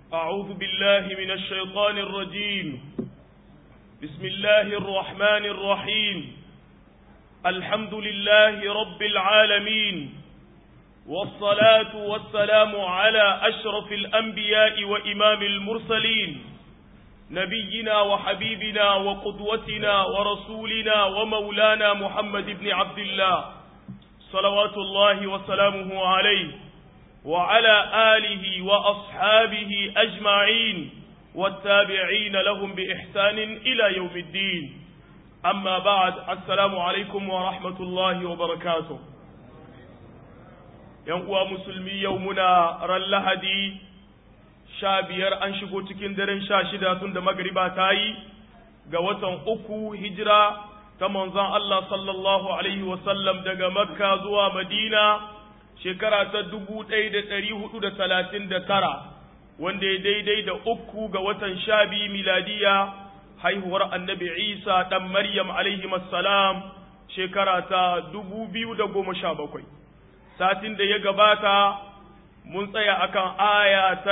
أعوذ بالله من الشيطان الرجيم. بسم الله الرحمن الرحيم. الحمد لله رب العالمين، والصلاة والسلام على أشرف الأنبياء وإمام المرسلين، نبينا وحبيبنا وقدوتنا ورسولنا ومولانا محمد بن عبد الله صلوات الله وسلامه عليه وعلى آله وأصحابه أجمعين والتابعين لهم بإحسان إلى يوم الدين. أما بعد، السلام عليكم ورحمة الله وبركاته. ينقوى مسلمي يومنا رلهدي شابير أنشقو تكين درن شاشدة تند مغربا تاي قوة أكو هجرة تمنظان الله صلى الله عليه وسلم دق مكة زوى مدينة shekara ta 1439 wanda ya daidai da 3 ga watan 12 miladiya haihuwar annabi Isa dan Maryam alaihi assalam shekara ta 2017. Satin da ya gabata mun tsaya akan aya ta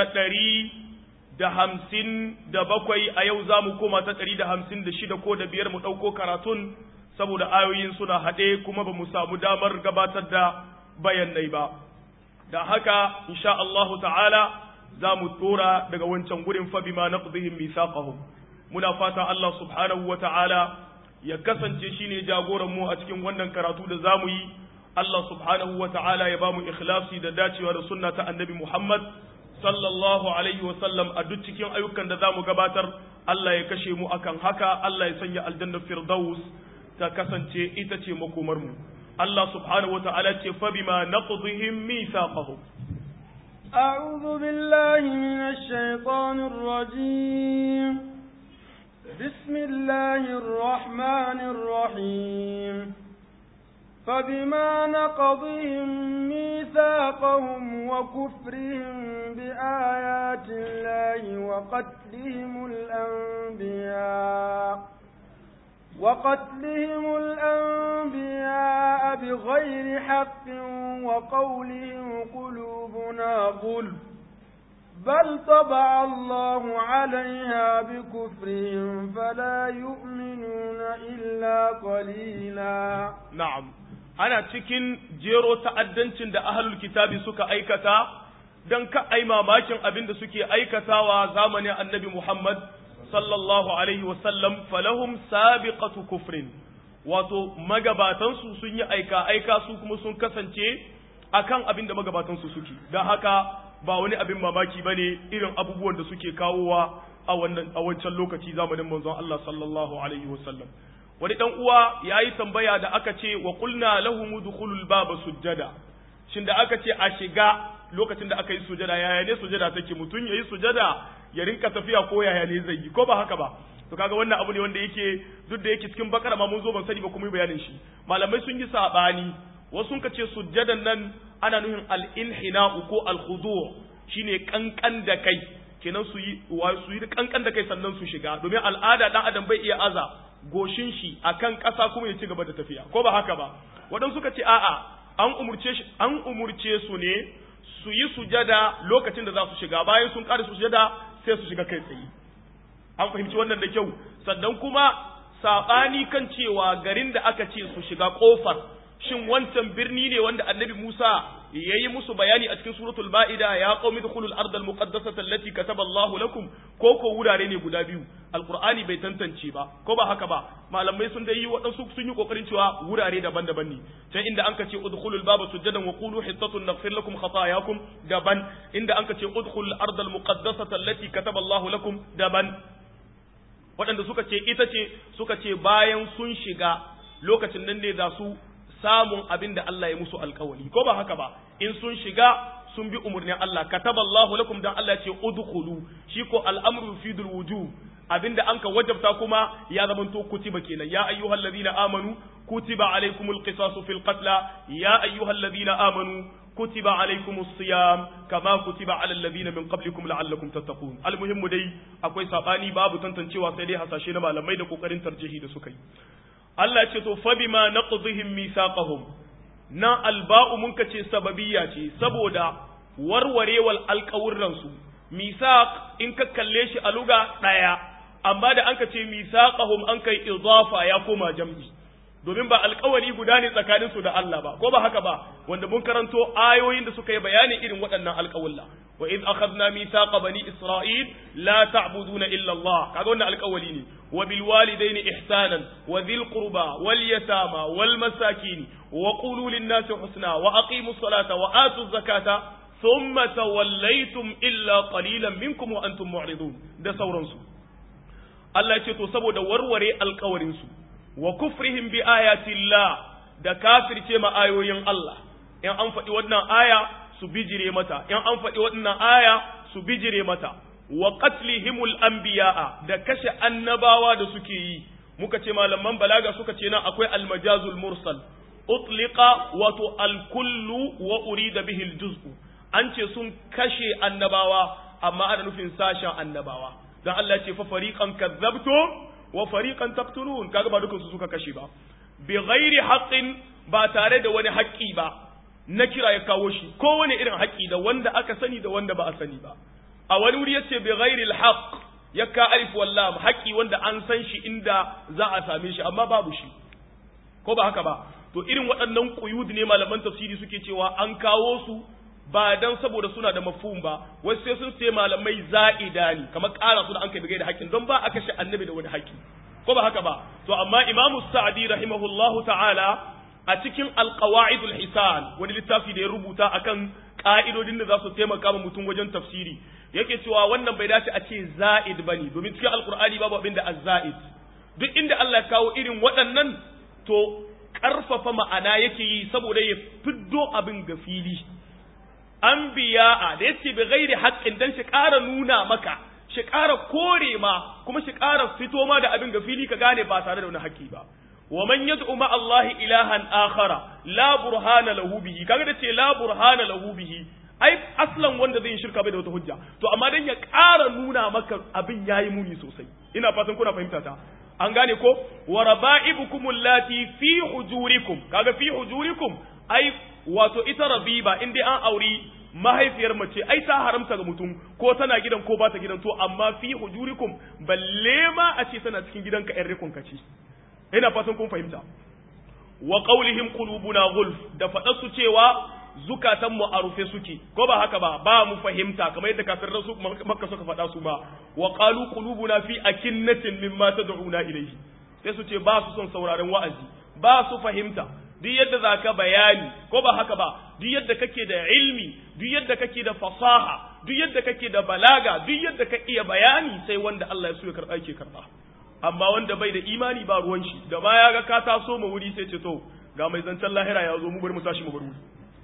157, a yau za mu koma ta 156 ko da biyar mu ɗauko karatun saboda ayoyin suna haɗe kuma ba mu samu damar gabatar da bayanai ba. Da haka insha Allahu ta'ala za mu tura daga wancan gurin fa bima naqdihim mithaqahum. Muna fata Allah subhanahu wa ta'ala ya kasance shine jagoran mu a cikin wannan karatu da zamu yi. Allah subhanahu wa ta'ala ya bamu ikhlasi da dacewa da sunna ta Annabi Muhammad sallallahu alaihi wa sallam a duk cikin ayyukan da zamu gabatar. Allah ya kashe mu akan haka, Allah ya sanya aljanna firdaus ta kasance ita ce makomar mu. الله سبحانه وتعالى فبما نقضهم ميثاقهم. أعوذ بالله من الشيطان الرجيم. بسم الله الرحمن الرحيم. فبما نقضهم ميثاقهم وكفرهم بآيات الله وقتلهم الأنبياء بغير حق وقولهم قلوبنا غلف بل طبع الله عليها بكفرهم فلا يؤمنون إلا قليلا. نعم، أنا cikin jero ta'addancin da ahlul kitabi suka aikata dan ka ai mamakin abin da suke aikatawa zamanin annabi Muhammad sallallahu alaihi wasallam, falahum sabiqatu kufrin, wato magabatansu sun yi aika su kuma sun kasance akan abin da magabatansu suke, don haka ba wani abin mamaki bane irin abubuwan da suke kawowa a wancan lokaci zamanin manzon Allah sallallahu alaihi wasallam. Wani dan uwa yayi tambaya da aka ce wa qulna lahum udkhulul baba sujjada, shin da aka ce a shiga lokacin da aka yi sujada, yaya ne sujada take? Mutun yayi sujada ya rinka tafiya ko yaya ne zai yi, ko ba haka ba? To kaga wannan abu ne wanda yake duk da yake cikin bakara ma mun zo ban sani ba kuma yi bayanin shi. Malamai sun yi sabani, wasu sun kace sujjadan nan ana nuhin al-inhina'u ko al-khudu', shine kankan da kai, kenan su yi kankan da kai sannan su shiga, domin al'ada dan adam bai iya aza goshin shi akan ƙasa kuma ya ci gaba da tafiya, ko ba haka ba? Wadan suka ce a'a, an umurce su ne su yi sujada lokacin da za su shiga, bayan sun ƙara sujada sai su shiga kai tsaye. An fahimci wannan da kyau. Sannan kuma saɓani kan cewa garin da aka ce su shiga ƙofar, shin wancan birni ne wanda annabi Musa ya yi musu bayani a cikin suratul Ba'ida, ya qaumi dukhulul ardal muqaddasata allati kataba Allahu lakum, ko wurare ne guda biyu? Alqur'ani bai tantance ba, ko ba haka ba? Malamai sun dai yi waɗansu sun yi kokarin cewa wurare daban-daban ne. Can inda anka ce udkhulul baba sujadan wa qulu hittatun naghfir lakum khatayakum daban, inda anka ce udkhulul ardal muqaddasata allati kataba Allahu lakum daban. Waɗanda suka ce bayan sun shiga lokacin nan ne za su samun abin da Allah ya musu alkawari, ko ba haka ba? In sun shiga sun bi umarnin Allah, kataballahu lakum, dan Allah ce udkhulu, shi ko al'amru yufidul wujub, abinda an ka wajabta kuma ya zamanto kutiba kenan. Ya ayyuhallazina amanu kutiba alaykumul qisasu fil qatla, ya ayyuhallazina amanu kutiba alaykumus siyam kama kutiba alal ladina min qablikum la'allakum tattaqun. Almuhimmu dai akwai sabani, babu tantancewa, sai dai hasashe na malamai da kokarin tarjihi da suka yi. Allah ce to fa bima naqdihim mithaqahum, na alba'u mun kace sababiyya ce saboda warwarewal alƙawurran su misaq in ka kalle shi a luga daya amma da anka ce misaqahum an kai idafa ya koma jam'i domin ba alƙawari guda ne tsakanin su da Allah ba ko ba haka ba wanda mun karanto ayoyin da suka yi bayanin irin waɗannan alƙawalla wa id akhadna mithaqa bani isra'il la ta'buduna illa Allah kaga wannan alƙawari ne wa bil walidaini ihsanan wa dhil qurba wal yatama wal masakin wa qulu lin nasi husna wa aqimus salata wa atuz zakata thumma tawallaytum illa qalilan minkum wa antum mu'ridun da sauransu Allah ya ce to saboda warware alƙawarin su wa kufrihim bi ayatillah da kafirce ma ayoyin Allah in an faɗi wannan aya su bijire mata in an faɗi wannan aya su bijire mata wa qatlihimul anbiya'a da kashe annabawa da suke yi muka ce malaman balaga suka ce nan akwai almajazul mursal utliqa wato alkullu wa urida bihi aljuz'u an ce sun kashe annabawa amma ana nufin sashen annabawa dan Allah ce fa fariqan kadzabtum wa fariqan taqtulun kaga ba dukansu suka kashe ba bi ghairi haqqin ba tare da wani haƙƙi ba na kira ya kawo shi ko wani irin haƙƙi da wanda aka sani da wanda ba a sani ba a wani wuri yace bi ghairi alhaq yakka alif wallam haƙƙi wanda an san shi inda za a same shi amma babu shi ko ba haka ba to irin waɗannan quyud ne malaman tafsiri suke cewa an kawo su ba dan saboda suna da mafhum ba wasu sai sun ce malamai za'ida ne kamar ƙara su da an kai bigai da haƙƙin don ba a kashe annabi da wani haƙƙi ko ba haka ba to amma Imam Sa'di rahimahullahu ta'ala a cikin Al-Qawa'idul Hisan wani littafi da ya rubuta akan ka'idodin da za su taimaka ma mutum wajen tafsiri yake cewa wannan bai dace a ce za'id bane domin cikin Al-Qur'ani babu abin da az-za'id duk inda Allah ya kawo irin waɗannan to ƙarfafa ma'ana yake yi saboda ya fiddo abin ga fili anbiya'a da yace bi ghairi haqqin dan shi ƙara nuna maka shi ƙara kore ma kuma shi ƙara fito ma da abin ga fili ka gane ba tare da wani haƙƙi ba wa man yad'u ma Allah ilahan akhara la burhana lahu bihi kaga da ce la burhana lahu bihi ai aslan wanda zai shirka bai da wata hujja to amma dan ya ƙara nuna maka abin yayi muni sosai ina fatan kuna fahimta ta an gane ko wa raba'ibukum allati fi hujurikum kaga fi hujurikum ai wato ita rabiba in dai an auri mahaifiyar mace ai ta haramta ga mutum ko tana gidan ko ba ta gidan to amma fi hujurikum balle ma a ce tana cikin gidanka ƴan rikon ka ce ina fatan kun fahimta wa qawlihim qulubuna gulf da fadar su cewa zukatan mu a rufe suke ko ba haka ba mu fahimta kamar yadda kafirin su makka suka faɗa su ba wa qalu qulubuna fi akinnatin mimma tad'una ilayhi sai su ce ba su son sauraron wa'azi ba su fahimta duk yadda zaka bayani ko ba haka ba duk yadda kake da ilmi duk yadda kake da fasaha duk yadda kake da balaga duk yadda ka iya bayani sai wanda Allah ya so ya karba yake karba amma wanda bai da imani ba ruwan shi da ma ya ga ka taso mu wuri sai ce to ga mai zancen lahira ya zo mu bari mu tashi mu bar wuri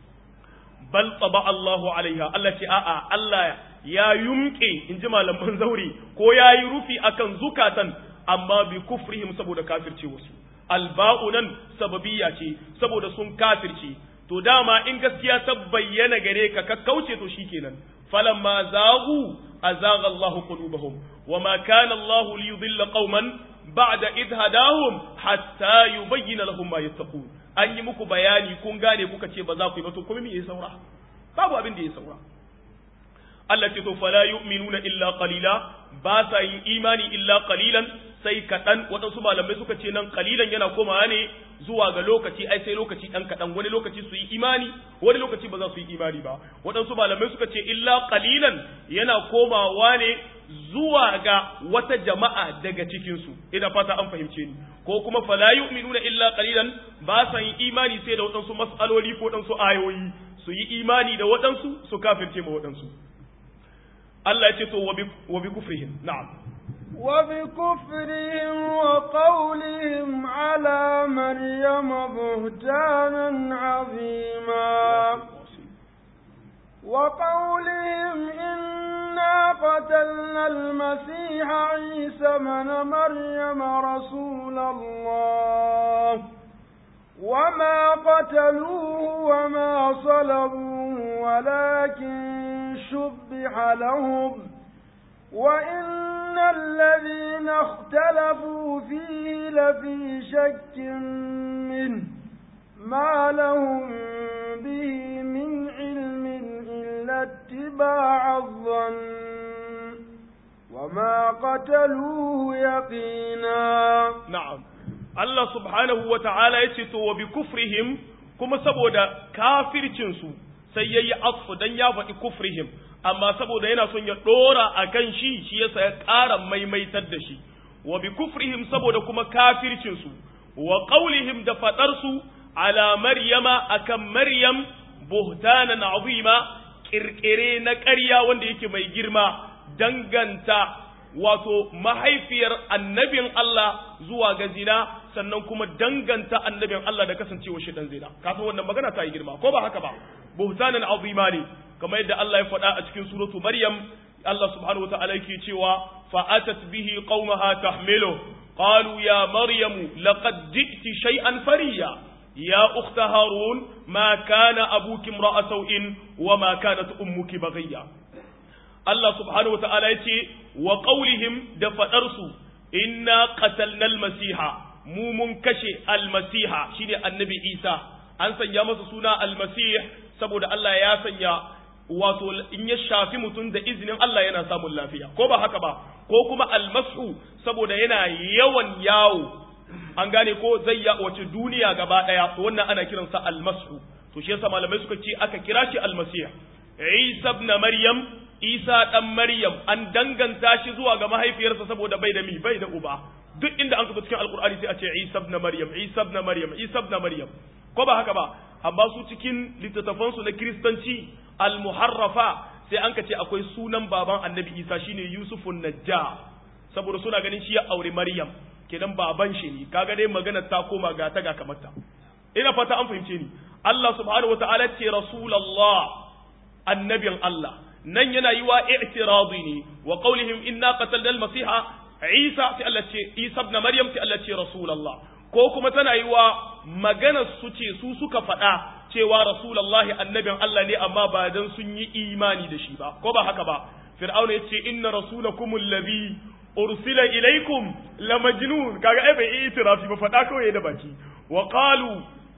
bal taba Allahu alaiha Allah ce a'a Allah ya yumke inji malaman zauri ko yayi rufi akan zukatan amma bi kufrihim saboda kafirce wasu alba'u nan sababiyya ce saboda sun kafirce to dama in gaskiya ta bayyana gare ka ka kauce to shikenan falamma zaghu azagha Allahu qulubahum wama kana Allahu liyudilla qauman ba'da idh hadahum hatta yubayyana lahum ma yattaqun an yi muku bayani kun gane kuka ce ba za ku yi ba to kuma me yayi saura babu abin da yayi saura Allah ce to fala yu'minuna illa qalila ba sa yin imani illa qalilan sai kaɗan waɗansu malamai suka ce nan kalilan yana komawa ne zuwa ga lokaci ai sai lokaci ɗan kaɗan wani lokaci su yi imani wani lokaci ba za su yi imani ba waɗansu malamai suka ce illa kalilan yana komawa ne zuwa ga wata jama'a daga cikinsu ina fata an fahimce ni ko kuma fala yu'minuna illa qalilan ba sa yin imani sai da waɗansu mas'aloli ko waɗansu ayoyi su yi imani da waɗansu su kafirce ma waɗansu Allah ya ce to wa bi kufrihim na'am وبكفرهم وقولهم على مريم بهتانا عظيما وقولهم إنا قتلنا المسيح عيسى من مريم رسول الله وما قتلوه وما صلبوه ولكن شبح لهم وإن الذين اختلفوا فيه لفي شك منه ما لهم به من علم إلا اتباع الظن وما قتلوه يقينا نعم الله سبحانه وتعالى يتي وبكفرهم kuma saboda kafircinsu sai ya yi atfu don ya faɗi kufrihim amma saboda yana son ya ɗora a kan shi yasa ya ƙara maimaitar da shi wa bi kufrihim saboda kuma kafircinsu wa ƙaulihim da faɗarsu ala maryama akan maryam buhtanan azima ƙirƙire na ƙarya wanda yake mai girma danganta wato mahaifiyar annabin Allah zuwa ga zina sannan kuma danganta annabin Allah da kasancewa shi dan zina kafin wannan magana ta yi girma ko ba haka ba buhtanan azima ne kamar yadda Allah ya faɗa a cikin suratu Maryam Allah subhanahu wataala yake cewa fa atat bihi qaumaha tahmilu qalu ya maryamu laqad ji'ti shay'an fariya ya ukhta harun ma kana abuki imra'a sawin wa ma kanat ummuki baghiya Allah subhanahu wataala yace wa qaulihim da fadarsu inna qatalna al-masiha mu mun kashe al-masiha shine annabi Isa an sanya masa suna al-masih saboda Allah ya sanya wato in ya shafi mutum da izinin Allah yana samun lafiya ko ba haka ba ko kuma al-mashu saboda yana yawan yawo an gane ko zai ya wace duniya gaba daya to wannan ana kiransa al-mashu to shi yasa malamai suka ce aka kira shi al-masih Isa ibn Maryam Isa dan Maryam an danganta shi zuwa ga mahaifiyarsa saboda bai da bai da uba duk inda an kafa cikin alqur'ani sai a ce Isa ibn Maryam Isa ibn Maryam Isa ibn Maryam ko ba haka ba amma su cikin littattafan su na kristanci al-muharrafa sai an ka ce akwai sunan baban annabi Isa shine Yusufun Najjar saboda suna ganin shi ya aure Maryam kenan baban shi ne kaga dai magana ta koma ga ta ga kamar ta ina fata an fahimce ni Allah subhanahu wataala ce rasulullah annabin Allah nan yana yi wa i'tiradi ne wa qawlihim inna qatalna al-masiha Isa sai Allah ce Isa ibn Maryam sai Allah ce rasulullah ko kuma tana yi wa magana su ce su suka faɗa cewa rasulullah annabin Allah ne amma ba dan sun yi imani da shi ba ko ba haka ba fir'auna yace inna rasulakum alladhi ursila ilaykum la majnun kaga ai bai itirafi ba faɗa kawai da baki wa qalu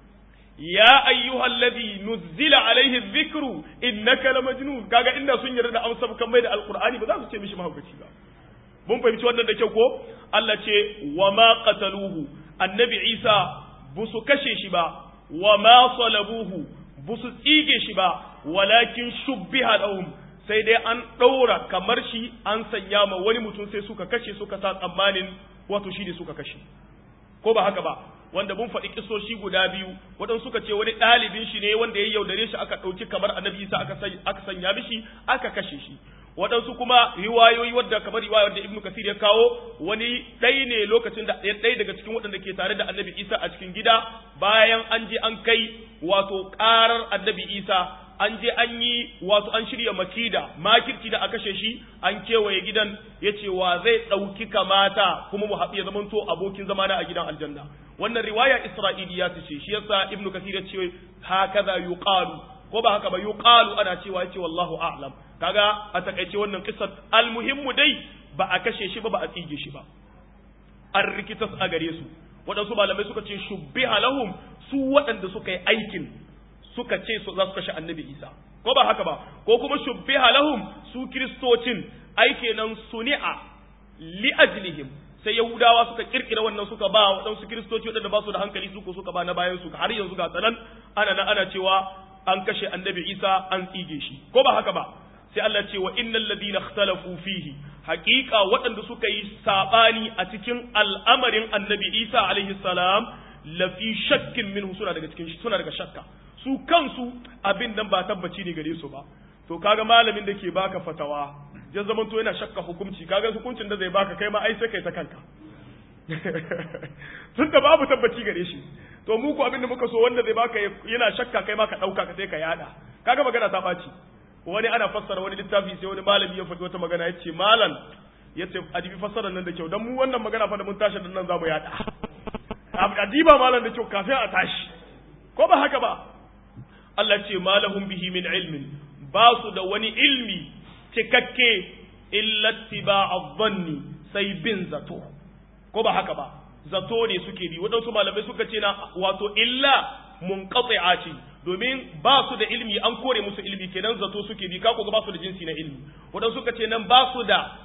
ya ayyuha alladhi nuzila alayhi adh-dhikru innaka lamajnun kaga inda sun yarda da amsa kan mai da alqur'ani ba za su ce mishi mahaukaci ba mun fahimci wannan da kyau ko Allah ce wa ma qataluhu annabi Isa busu kashe shi ba wa ma salabuhu busu tsige shi ba walakin shubbiha lahum sai dai an daura kamar shi an sanya ma wani mutum sai suka kashe suka sa tsammanin wato shi ne suka kashe ko ba haka ba wanda mun faɗi kisoshi guda biyu waɗansu suka ce wani ɗalibin shi ne wanda ya yaudare shi aka ɗauki kamar annabi Isa aka sanya mishi aka kashe shi waɗansu kuma riwayoyi wadda kamar riwayar da Ibn Kathir ya kawo wani ɗai ne lokacin da ɗaya daga cikin waɗanda ke tare da annabi Isa a cikin gida bayan an je an kai wato ƙarar annabi Isa an je an yi wato an shirya makirci da a kashe shi an kewaye gidan ya ce wa zai ɗauki kamata kuma mu haɗu ya zamanto abokin zamana a gidan aljanna wannan riwaya isra'iliya ce shi yasa ibnu kathir ya ce hakaza yuqalu ko ba haka ba yuqalu ana cewa yace wallahu a'lam kaga a takaice wannan kissar almuhimmu dai ba a kashe shi ba a tsige shi ba an rikitas a gare su waɗansu malamai suka ce shubbiha lahum su waɗanda suka yi aikin suka ce za su kashe annabi Isa ko ba haka ba ko kuma shubbiha lahum su kristocin ai kenan suni'a li ajlihim sai yahudawa suka kirkira wannan suka ba waɗansu kristoci waɗanda ba su da hankali suka ba na bayan su har yanzu ga tsanan ana cewa an kashe annabi Isa an tsige shi ko ba haka ba sai Allah ce wa innal ladina ikhtalafu fihi haqiqa waɗanda suka yi sabani a cikin al'amarin annabi Isa alaihi salam lafi shakkin minhu suna daga shakka su kansu abin nan ba tabbaci ne gare su ba to kaga malamin da ke baka fatawa ya zaman to yana shakka hukunci kaga hukuncin da zai baka kai ma ai sai kai ta kanka tun da babu tabbaci gare shi to mu ko abin da muka so wanda zai baka yana shakka kai ma ka dauka ka sai ka yada kaga magana ta baci wani ana fassara wani littafi sai wani malami ya faɗi wata magana yace malam yace adibi fassarar nan da kyau dan mu wannan magana fa da mun tashi nan zamu yada adiba malam da kyau kafin a tashi ko ba haka ba Allah ce malahum bihi min ilmin ba su da wani ilmi cikakke illa tiba'a dhanni sai bin zato ko ba haka ba zato ne suke bi wadansu malamai suka ce na wato illa munqati'a ce domin ba su da ilmi an kore musu ilmi kenan zato suke bi kako ba su da jinsi na ilmi wadansu suka ce nan ba su da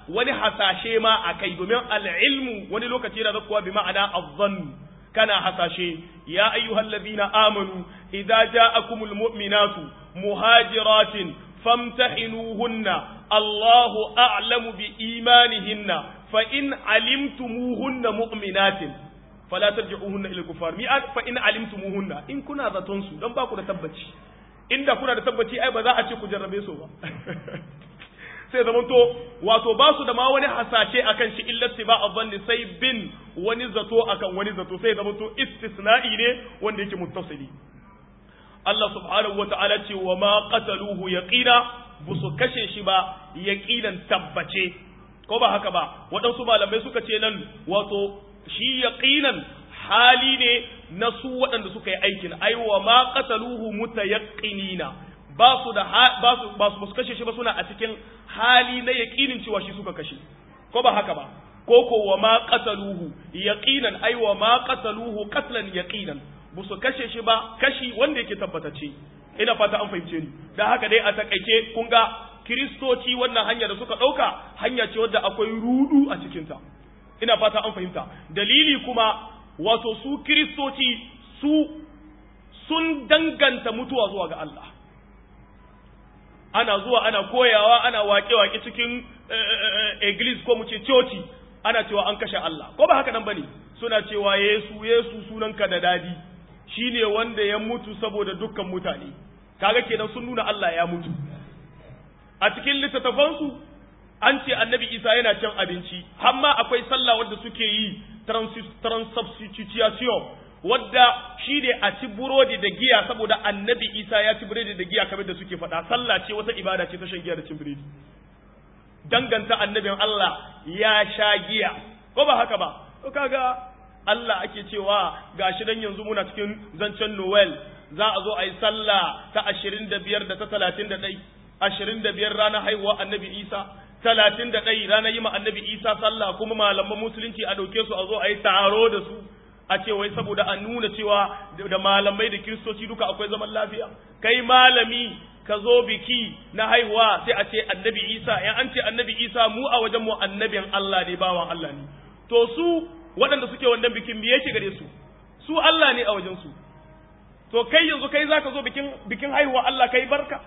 wani hasashe ma akai domin al-ilmu wani lokaci yana zakuwa bi ma'ana adh-dhann kana hasashe ya ayyuhallazina amanu idza ja'akumul mu'minatu muhajiratin famtahinuhunna Allahu a'lamu bi imanihinna fa in alimtumuhunna mu'minatin fala tarji'uhunna ila kufar fa in alimtumuhunna in kuna zaton su dan ba ku da tabbaci inda kuna da tabbaci ai ba za a ce ku jarrabe su ba sai zaman to wato ba su da ma wani hasashe akan shi illa tiba adhanni sai bin wani zato akan wani zato sai zaman to istisna'i ne wanda yake muttasili Allah subhanahu wata'ala ce wa ma qataluhu yaqina busu kashe shi ba yaqinan tabbace ko ba haka ba waɗansu malamai suka ce nan wato shi yaqinan hali ne na su waɗanda suka yi aikin ai wa ma qataluhu mutayaqqinina ba su kashe shi ba suna a cikin hali na yaqinin cewa shi suka kashe ko ba haka ba ko wa ma qataluhu yaqinan ai wa ma qataluhu qatlan yaqinan ba su kashe shi ba kashi wanda yake tabbatace ina fata an fahimce ni dan haka dai a takaice kun ga kristoci wannan hanya da suka dauka hanya ce wadda akwai rudu a cikin ta ina fata an fahimta dalili kuma wato su kristoci sun danganta mutuwa zuwa ga Allah ana zuwa ana koyawa ana waƙe-waƙe cikin iglis ko mu ce coci ana cewa an kashe Allah ko ba haka nan bane suna cewa Yesu sunanka da dadi shine wanda ya mutu saboda dukkan mutane kaga kenan sun nuna Allah ya mutu a cikin littattafansu an ce annabi Isa yana cin abinci har ma akwai sallah wadda suke yi transubstantiation wadda shi ne a ci burodi da giya saboda annabi Isa ya ci burodi da giya kamar da suke faɗa sallah ce wata ibada ce ta shan giya da cin burodi danganta annabin Allah ya sha giya ko ba haka ba to kaga Allah ake cewa gashi dan yanzu muna cikin zancen Noel za a zo a yi sallah ta 25 da ta 31 25 ranar haihuwa annabi Isa 31 ranar yi ma annabi Isa sallah kuma malaman musulunci a dauke su a zo a yi taro da su a ce wai saboda an nuna cewa da malamai da kiristoci duka akwai zaman lafiya kai malami ka zo biki na haihuwa sai a ce annabi Isa in an ce annabi Isa mu a wajen mu annabin Allah ne bawan Allah ne to su waɗanda suke wannan bikin me yake gare su su Allah ne a wajen su to kai yanzu kai zaka zo bikin haihuwa Allah kai barka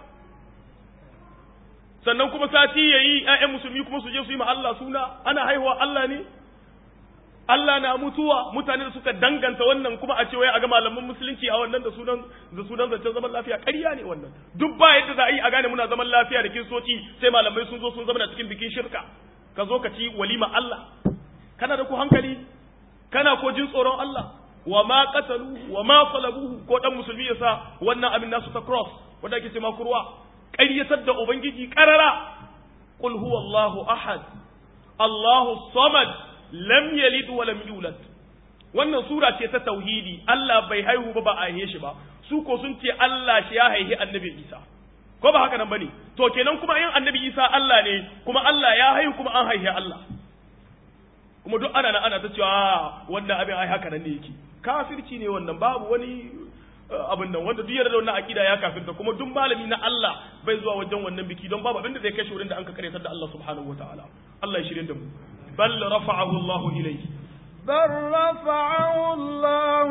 sannan kuma sati yayi ƴaƴan musulmi kuma su je su yi ma Allah suna ana haihuwa Allah ne Allah na mutuwa mutane da suka danganta wannan kuma a ce wai a ga malaman musulunci a wannan da sunan zancen zaman lafiya ƙarya ne wannan duk ba yadda za a yi a gane muna zaman lafiya da kiristoci sai malamai sun zo sun zama cikin bikin shirka ka zo ka ci walima Allah kana da ku hankali kana ko jin tsoron Allah wa ma qatalu wa ma salabuhu ko dan musulmi yasa wannan abin nasu ta cross wanda ake ce ma kurwa ƙaryatar da ubangiji karara qul huwallahu ahad Allahu samad lam yalid wa lam yulad wannan sura ce ta tauhidi Allah bai haihu ba a haihe shi ba su ko sun ce Allah shi ya haihi annabi Isa ko ba haka nan bane to kenan kuma yin annabi Isa Allah ne kuma Allah ya haihu kuma an haihe Allah kuma duk ana ta cewa wannan abin ai haka nan ne yake kafirci ne wannan babu wani abin nan wanda duk yarda da wannan akida ya kafirta kuma duk malami na Allah bai zuwa wajen wannan biki don babu abin da zai kai shi wurin da an ka karyatar da Allah subhanahu wataala Allah ya shirye da mu bal rafa'ahu Allah ilayhi bal rafa'ahu Allah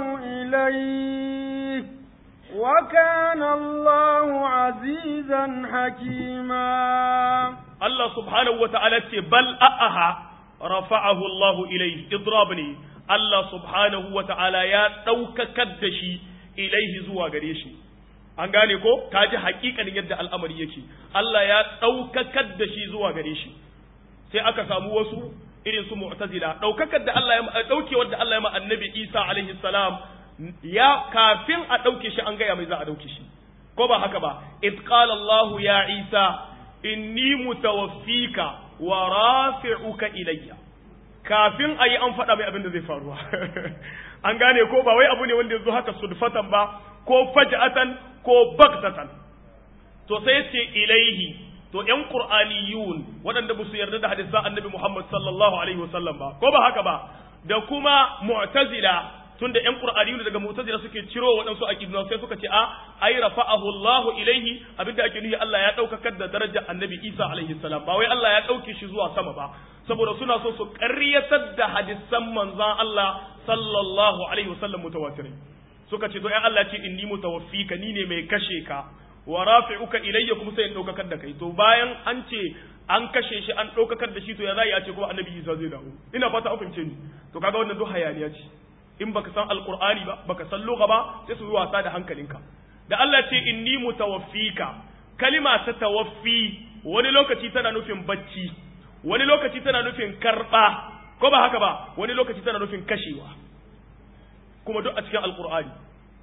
ilayhi wa kana Allah azizan hakima Allah subhanahu wataala ce bal a'aha rafa'ahu Allah ilayhi idrabni Allah subhanahu wataala ya daukakar da shi ilaihi zuwa gare shi an gane ko ka ji hakikanin yadda al'amari yake Allah ya daukakar da shi zuwa gare shi sai aka samu wasu irin su mu'tazila daukakar da Allah ya daukewar da Allah ya ma annabi Isa alaihi salam ya kafin a dauke shi an gaya mai za a dauke shi ko ba haka ba id qala Allah ya Isa inni mutawaffika wa rafi'uka ilayya kafin ayi an faɗa mai abin da zai faruwa an gane ko ba wai abu ne wanda yanzu haka sudfatan ba ko faj'atan ko baghtatan to sai ce ilaihi to ƴan qur'aniyun waɗanda ba su yarda da hadisan annabi Muhammad sallallahu alaihi wasallam ba ko ba haka ba da kuma mu'tazila tunda ƴan qur'ani daga mu'tazila suke ciro waɗansu aqidun sai suka ce ai rafa'ahu Allahu ilaihi abinda ake nufi Allah ya daukakar da darajar annabi Isa alaihi salam ba wai Allah ya dauke shi zuwa sama ba saboda suna so su ƙaryatar da hadisan manzon Allah sallallahu alaihi wasallam mutawatirin suka ce to ai Allah ce inni mutawaffika ni ne mai kashe ka wa rafi'uka ilayya kuma sai in daukakar da kai to bayan an ce an kashe shi an daukakar da shi to ya zai ya ce kuma annabi Isa zai dawo ina fata an fahimce ni to kaga wannan duk hayaniya ce in baka san alqur'ani ba baka san lugha ba sai su yi wasa da hankalinka da Allah ce inni mutawaffika kalima ta tawaffi wani lokaci tana nufin bacci wani lokaci tana nufin karba ko ba haka ba wani lokaci tana nufin kashewa kuma duk a cikin alqur'ani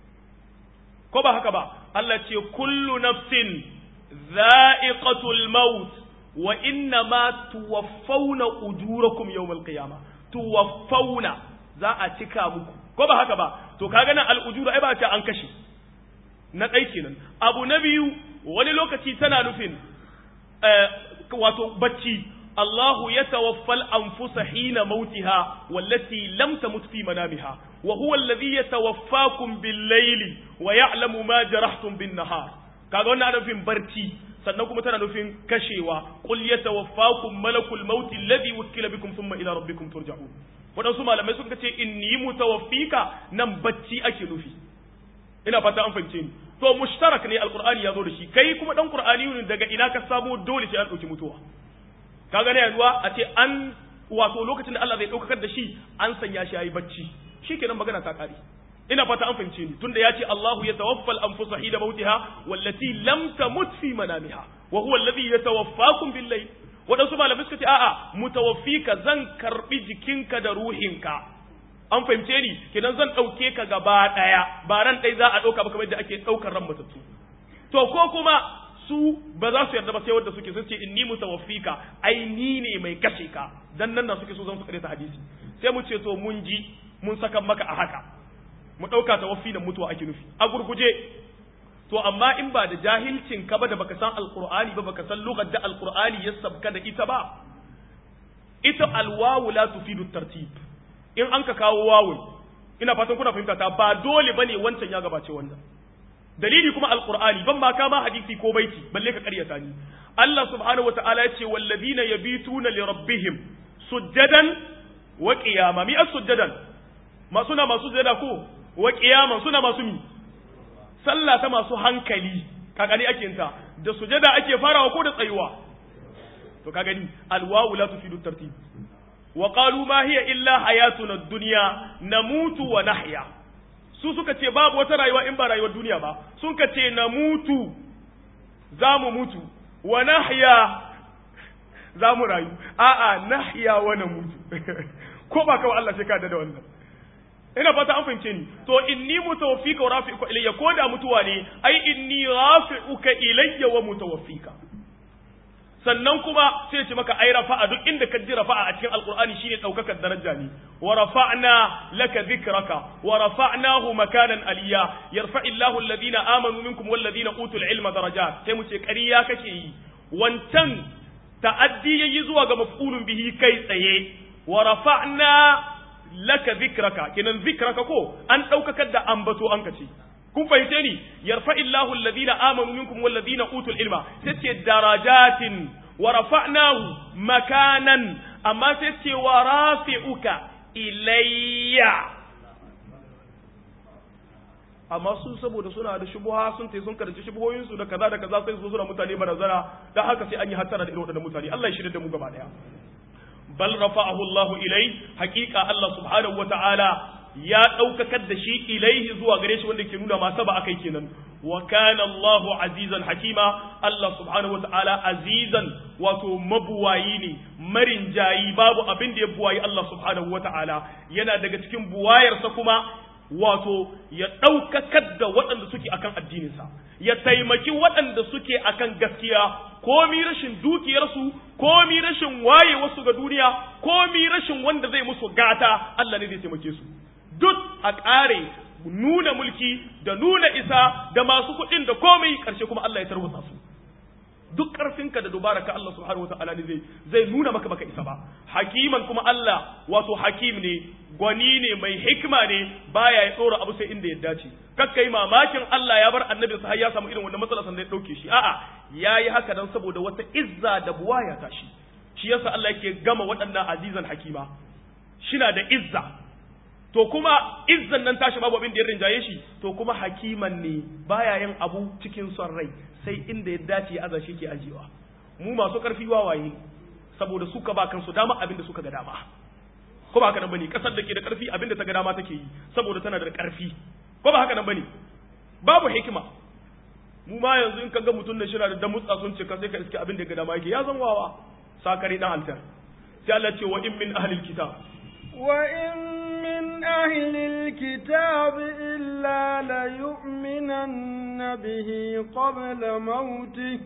ko ba haka ba Allah ce kullu nafsin dha'iqatul maut wa inna ma tuwaffawna ujurakum yawmal qiyamah tuwaffawna za a cika muku ko ba haka ba to kaga nan al'ujura ai ba ta an kashe na ɗai kenan abu na biyu wani lokaci tana nufin wato bacci Allahu ya tawaffal anfusa hina mautiha wallati lam tamut fi manamiha wa huwa alladhi yatawaffakum bil layli wa ya'lamu ma jarahtum bin nahar kaga wannan ana nufin barci sannan kuma tana nufin kashewa qul yatawaffakum malakul maut alladhi wukila bikum thumma ila rabbikum turja'un wadansu malamai suka ce inni mutawaffika nan bacci ake nufi ina fata an fahimce ni to mushtarak ne alqur'ani yazo da shi kai kuma dan qur'ani ne daga ina ka samu dole sai an dauki mutuwa kaga ne yanzu a ce an wato lokacin da Allah zai daukar da shi an sanya shi yayi bacci shikenan magana ta kare ina fata an fahimce ni tunda yace Allahu yatawaffal anfusa hina mautiha wallati lam tamut fi manamiha wa huwa alladhi yatawaffakum bil layl wadansu malamai suka ce a'a mutawaffika zan karbi jikinka da ruhinka an fahimce ni kenan zan dauke ka gaba daya ba ran dai za a dauka ba kamar yadda ake daukar ran matattu to ko kuma su ba za su yarda ba sai wanda suke sun ce inni mutawaffika ai ni ne mai kashe ka dan nan suke so zan su kare ta hadisi sai mu ce to mun ji mun saka maka a haka mu dauka tawaffi da mutuwa ake nufi a gurguje to amma in ba da jahilcin ka ba da baka san alqur'ani ba baka san lugar da alqur'ani ya sabka da ita ba ita alwawu la tufidu tartib in an ka kawo wawun ina fatan kuna fahimta ta ba dole bane wancan ya gabace wannan dalili kuma alqur'ani ban ma kama hadisi ko baiti balle ka karyata ni Allah subhanahu wataala ya ce wallazina yabituna li rabbihim sujjadan wa qiyama mi as-sujjadan masu sujjada ko wa qiyama suna masu mi sallah ta masu hankali kakani ake yinta da sujada ake farawa ko da tsayuwa to ka gani alwawu la tufidu tartib wa qalu ma hiya illa hayatuna ad-dunya namutu wa nahya su suka ce babu wata rayuwa in ba rayuwar duniya ba sun ka ce namutu zamu mutu wa nahya zamu rayu a'a nahya wa namutu ko ba kawai Allah sai ka da wannan ina fata an fahimce ni to inni mutawaffika wa rafi'uka ilayya ko da mutuwa ne ai inni rafi'uka ilayya wa mutawaffika sannan kuma sai ce maka ai rafa'a duk inda ka ji rafa'a a cikin alqur'ani shine daukakar daraja ne wa rafa'na laka dhikraka wa rafa'nahu makanan aliyya yarfa'illahu alladhina amanu minkum walladhina utul ilma darajat sai mu ce ƙarya kake yi wancan ta'addi yayi zuwa ga maf'ulun bihi kai tsaye wa rafa'na laka dhikraka kenan dhikraka ko an daukakar da ambato an kace kun fahimce ni yarfa'illahu alladhina amanu minkum walladhina utul ilma sai darajatin wa rafa'nahu makanan amma sai wa rafi'uka ilayya amma su saboda suna da shubuha sun tai sun karanci shubuhoyin su da kaza sai su suna mutane barazana dan haka sai an yi hattara da irin wadannan mutane Allah ya shirye da mu gaba daya bal rafa'ahu Allahu ilai haqiqa Allah subhanahu wata'ala ya daukakar da shi ilaihi zuwa gare shi wanda ke nuna masa ba akai kenan wa kana Allahu azizan hakima Allah subhanahu wata'ala azizan wato mabuwayi ne marin jayi babu abin da ya buwayi Allah subhanahu wata'ala yana daga cikin buwayarsa kuma wato ya daukakar da waɗanda suke akan addininsa ya taimaki waɗanda suke akan gaskiya komi rashin dukiyarsu komi rashin wayewarsu ga duniya komi rashin wanda zai musu gata Allah ne zai taimake su duk a ƙare nuna mulki da nuna isa da masu kuɗin da komai ƙarshe kuma Allah ya tarwata su duk karfinka da dubaraka Allah subhanahu wataala ne zai nuna maka baka isa ba hakiman kuma Allah wato hakim ne gwani ne mai hikima ne baya ya tsora abu sai inda ya dace kakkai mamakin Allah ya bar annabinsa har ya samu irin wannan matsala sannan ya dauke shi a'a yayi haka dan saboda wata izza da buwaya ta shi yasa Allah yake gama waɗannan azizan hakima shina da izza to kuma izzan nan tashi babu abin da ya rinjaye shi to kuma hakiman ne baya yin abu cikin son rai sai inda ya dace ya aza shi ke ajiyewa mu masu karfi wawaye saboda suka ba kansu dama abin da suka ga dama ko ba haka nan bane kasar da ke da karfi abin da ta ga dama take yi saboda tana da karfi ko ba haka nan bane babu hikima mu ma yanzu in kaga mutum na shira da mutsa sun ce ka sai ka iske abin da ga dama yake ya zan wawa sakari dan altar sai Allah ce wa in min ahlil kitab وإن من أهل الكتاب إلا ليؤمنن به قبل موته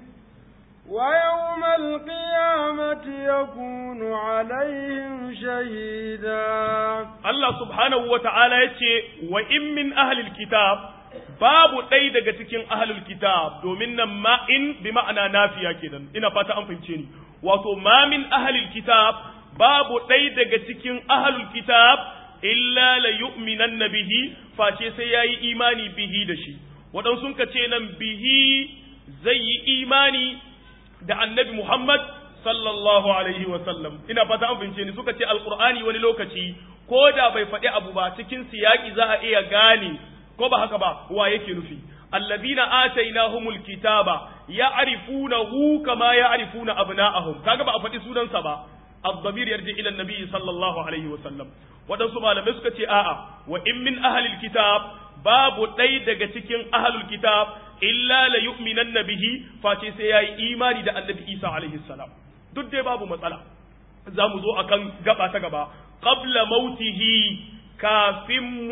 ويوم القيامة يكون عليهم شهيدا الله سبحانه وتعالى يقول وإن من أهل الكتاب babu ɗaya daga cikin ahlul kitab domin nan ma in bi ma'ana nafiya kenan ina fata an fahimce ni wato ma min ahlul kitab babu ɗaya daga cikin ahlul kitab illa la yu'minanna bihi face sai yayi imani bihi da shi wadan sun kace nan bihi zai yi imani da annabi Muhammad sallallahu alaihi wa sallam ina fata an fahimce ni suka ce alqur'ani wani lokaci ko da bai faɗi abu ba cikin siyaki za a iya gane ko ba haka ba wa yake nufi alladhina atainahumul kitaba ya'rifunahu kama ya'rifuna abna'ahum kaga ba a faɗi sunansa ba الضمير يرجع إلى النبي صلى الله عليه وسلم waɗansu malamai suka ce a'a wa in min ahlil kitab babu ɗaya daga cikin ahlul kitab illa la yu'minanna bihi face sai yayi imani da annabi Isa alaihi salam duk dai babu matsala za mu zo akan gaba ta gaba qabla mautihi kafin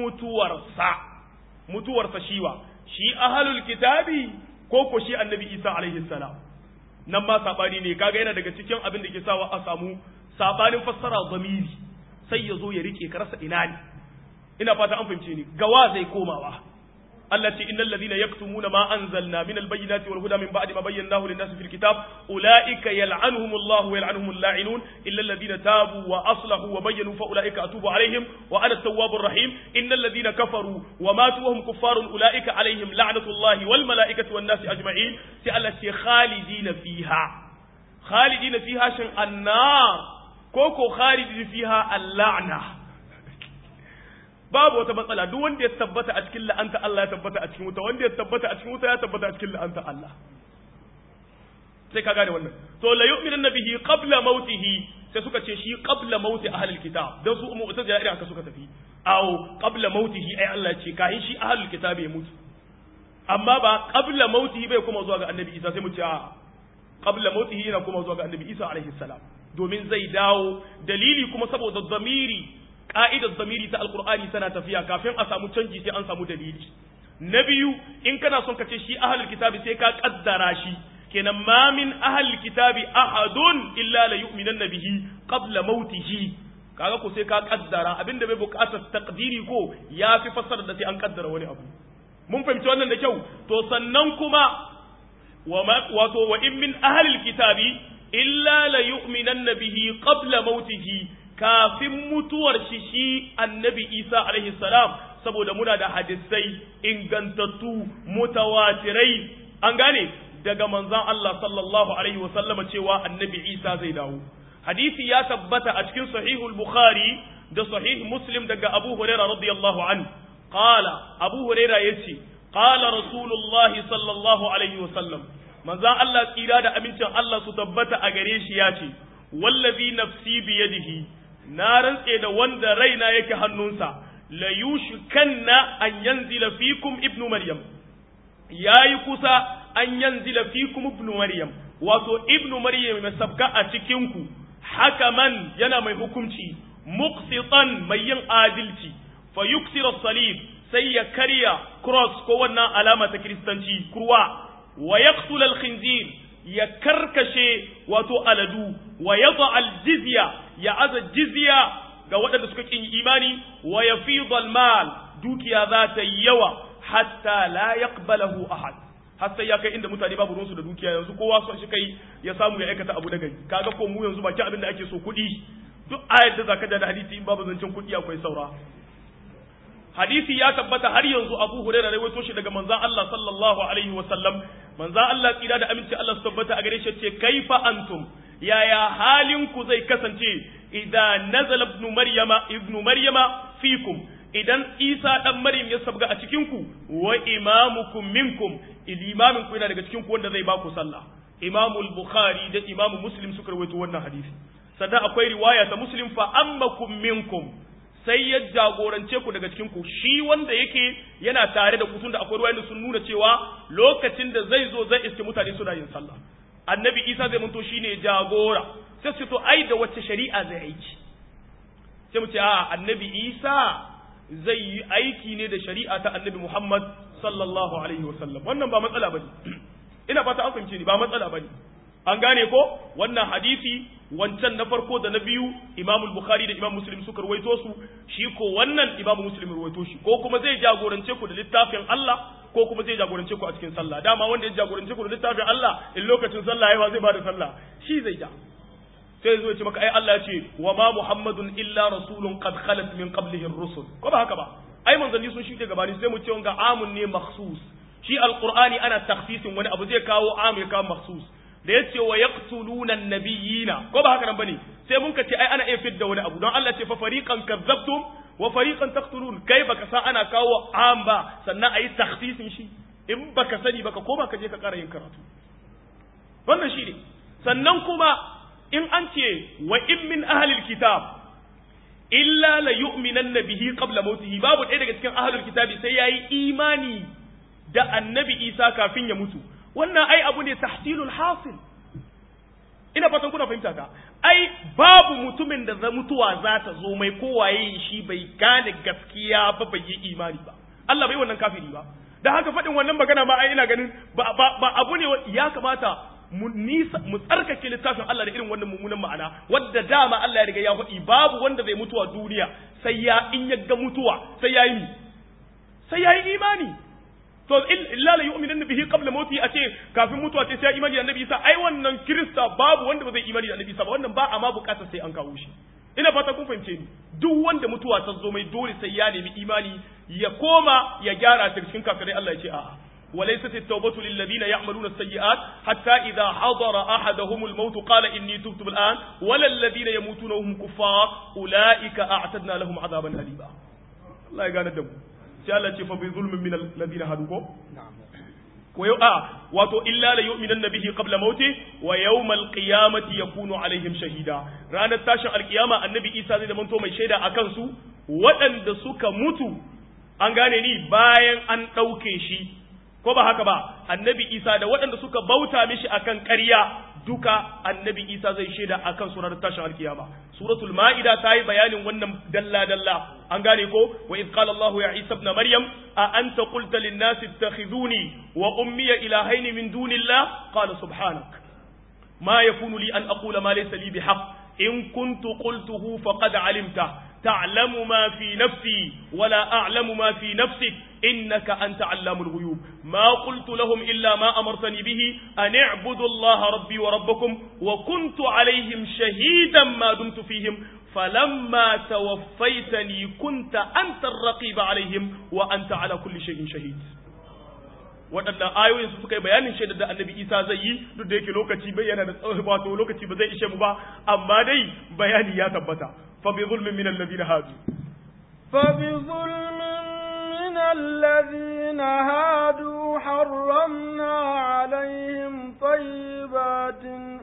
mutuwarsa shiwa shi ahlul kitabi ko ko shi annabi Isa alaihi salam nan ma sabani ne kaga yana daga cikin abin da ke sawa a samu sabanin fassara zamiri sai ya zo ya rike ka rasa ina ne ina fata an fahimce ni gawa zai komawa Allah ce innal ladina yaktumuna ma anzalna min albayyinati wal huda min ba'di ma bayyanahu lin-nasi fil kitab ulaika yal'anuhumullahu wa yal'anuhumul la'inun illa alladhina tabu wa aslahu wa bayyanu fa ulaika atubu alaihim wa ana at-tawwabur rahim innal ladina kafaru wa matu wa hum kuffarun ulaika alaihim la'natullahi wal mala'ikati wan nasi ajma'in sai Allah ce khalidina fiha shin annar ko khalidina fiha al-la'na babu wata matsala duk wanda ya tabbata a cikin la'anta Allah ya tabbata a cikin wuta wanda ya tabbata a cikin wuta ya tabbata a cikin la'anta Allah sai ka gane wannan to la yu'minanna bihi qabla mautihi sai suka ce shi qabla mauti ahlul kitab dan su mu'tazila idan aka suka tafi aw qabla mautihi ai Allah ce kai shi ahlul kitab ya mutu amma ba qabla mautihi bai kuma zuwa ga annabi Isa sai mu ce a qabla mautihi yana kuma zuwa ga annabi Isa alaihi salam domin zai dawo dalili kuma saboda zamiri ka'idar zamiri ta alqur'ani tana tafiya kafin a samu canji sai an samu dalili na biyu in kana son ka ce shi ahlul kitabi sai ka kaddara shi kenan ma min ahlul kitabi ahadun illa la yu'minanna bihi qabla mautihi kaga ko sai ka kaddara abinda bai buƙatar taqdiri ko yafi fassara da sai an kaddara wani abu mun fahimci wannan da kyau to sannan kuma wato wa in min ahlul kitabi illa la yu'minanna bihi qabla mautihi kafin mutuwar shi annabi Isa alaihi salam saboda muna da hadisai ingantattu mutawatirai an gane daga manzon Allah sallallahu alaihi wasallama cewa annabi Isa zai dawo hadisi ya tabbata a cikin sahihul bukhari da sahih muslim daga abu hurairah radiyallahu anhu qala abu hurairah yace qala rasulullahi sallallahu alaihi wasallam manzon Allah tsira da amincin Allah su tabbata a gare shi yace wallazi nafsi biyadihi na rantse da wanda raina yake hannunsa la yushkanna an yanzila fikum ibnu maryam yayi kusa an yanzila fikum ibnu maryam wato ibnu maryam mai sabka a cikin ku hakaman yana mai hukunci muqsitan mai yin adalci fa yuksira salib sai ya karya cross ko wannan alama ta kristanci kurwa wa yaqtul al-khinzir ya karkashe wato aladu wa yadha al-jizya ya aza jizya ga waɗanda suka kin imani wa yafidha al-mal dukiya za ta yawa hatta la yaqbalahu ahad har sai ya kai inda mutane babu ruwansu da dukiya yanzu kowa son shi kai ya samu ya aikata abu da gari kaga ko mu yanzu baki abin da ake so kuɗi duk ayat da zaka da hadisi in babu zancen kuɗi akwai saura hadisi ya tabbata har yanzu Abu Hurairah rawaito shi daga manzon Allah sallallahu alaihi wa sallam manzon Allah tsira da aminci Allah su tabbata a gare shi ce kaifa antum yaya halin ku zai kasance idan nazala ibnu maryama fikum idan Isa dan Maryam ya sabga a cikin ku wa imamukum minkum imamin ku yana daga cikin ku wanda zai ba ku sallah Imam al-Bukhari da Imam Muslim suka rawaito wannan hadisi sannan akwai riwaya ta Muslim fa ammakum minkum sai ya jagorance ku daga cikin ku shi wanda yake yana tare da ku tunda akwai riwaya sun nuna cewa lokacin da zai zo zai iske mutane suna yin sallah annabi Isa zai munto shine jagora sai su to ai da wacce shari'a zai aiki sai mu ce a annabi Isa zai yi aiki ne da shari'a ta annabi Muhammad sallallahu alaihi wasallam wannan ba matsala bane ina fata an fahimce ni ba matsala bane an gane ko wannan hadisi wancan na farko da na biyu Imam Bukhari da Imam Muslim suka rawaito su shi ko wannan Imam Muslim rawaito shi ko kuma zai jagorance ku da littafin Allah ko kuma zai jagorance ku a cikin sallah dama wanda ya jagorance ku da littafin Allah in lokacin sallah yayi zai bada sallah shi zai ja sai zo ce maka ai Allah ya ce wa ma Muhammadun illa rasulun qad khalat min qablihi ar-rusul ko ba haka ba ai manzanni sun shige gabani sai mu ce wanga amun ne makhsus shi alqur'ani ana takhsisin wani abu zai kawo am ya kawo makhsus da yace wa yaqtuluna an-nabiyina ko ba haka nan bane sai mun ka ce ai ana iya fidda wani abu don Allah ce fa fariqan kazzabtum wa fariqan taqtulun kai baka sa ana kawo am ba sannan ayi takhsisin shi in baka sani baka koma ka je ka ƙara yin karatu wannan shi ne sannan kuma in an ce wa in min ahlil kitab illa la yu'minanna bihi qabla mautihi babu ɗaya daga cikin ahlul kitabi sai yayi imani da annabi Isa kafin ya mutu wannan ai abu ne tahsilul hasil ina fatan kuna fahimta ka ai babu mutumin da mutuwa za ta zo mai kowaye shi bai gane gaskiya ba bai yi imani ba Allah bai wannan kafiri ba dan haka faɗin wannan magana ma ai ina ganin ba abu ne ya kamata mu tsarkake littafin Allah da irin wannan mummunan ma'ana wadda dama Allah ya riga ya faɗi babu wanda zai mutuwa duniya sai ya in ya ga mutuwa sai ya yi imani to illa la yu'minu bihi qabla mauti a ce kafin mutuwa ce sai ya imani da Annabi Isa ai wannan Kirista babu wanda ba zai imani da Annabi Isa ba wannan ba amma bukatar sai an kawo shi ina fata kun fahimce ni duk wanda mutuwa ta zo mai dole sai ya nemi imani ya koma ya gyara ta cikin kafirai Allah ya ce a'a وليست التوبة للذين يعملون السيئات حتى إذا حضر أحدهم الموت قال إني تبت الآن ولا الذين يموتون وهم كفار أولئك أعتدنا لهم عذابا أليما الله يقال الدم سألت فبظلم من الذين هادوكم نعم wato illa la yu'minanna bihi qabla mauti wa yawm al-qiyamati yakunu alaihim shahida ranar tashin alkiyama annabi Isa zai zamanto mai shaida akan su waɗanda suka mutu an gane ni bayan an ɗauke shi ko ba haka ba annabi Isa da waɗanda suka bauta mishi akan ƙarya duka annabi Isa zai shaida akan surar tashin alkiyama suratul maida ta yi bayanin wannan dalla dalla an gane ko wa id qala Allah ya Isa ibn Maryam a anta qulta lin nasi ittakhiduni wa ummi ilahayn min dunillah qala subhanak ma yakunu li an aqula ma laysa li bihaq in kuntu qultuhu faqad alimta تعلم ما في نفسي ولا أعلم ما في نفسك إنك أنت علام الغيوب ما قلت لهم إلا ما أمرتني به أن اعبدوا الله ربي وربكم وكنت عليهم شهيدا ما دمت فيهم فلما توفيتني كنت أنت الرقيب عليهم وأنت على كل شيء شهيد waɗannan ayoyin su suka yi bayanin shaidar da annabi Isa zai yi duk da yake lokaci bai yana da wato lokaci ba zai ishe mu ba amma dai bayani ya tabbata fa bi zulmin min alladhina hadu harramna alaihim tayyibatin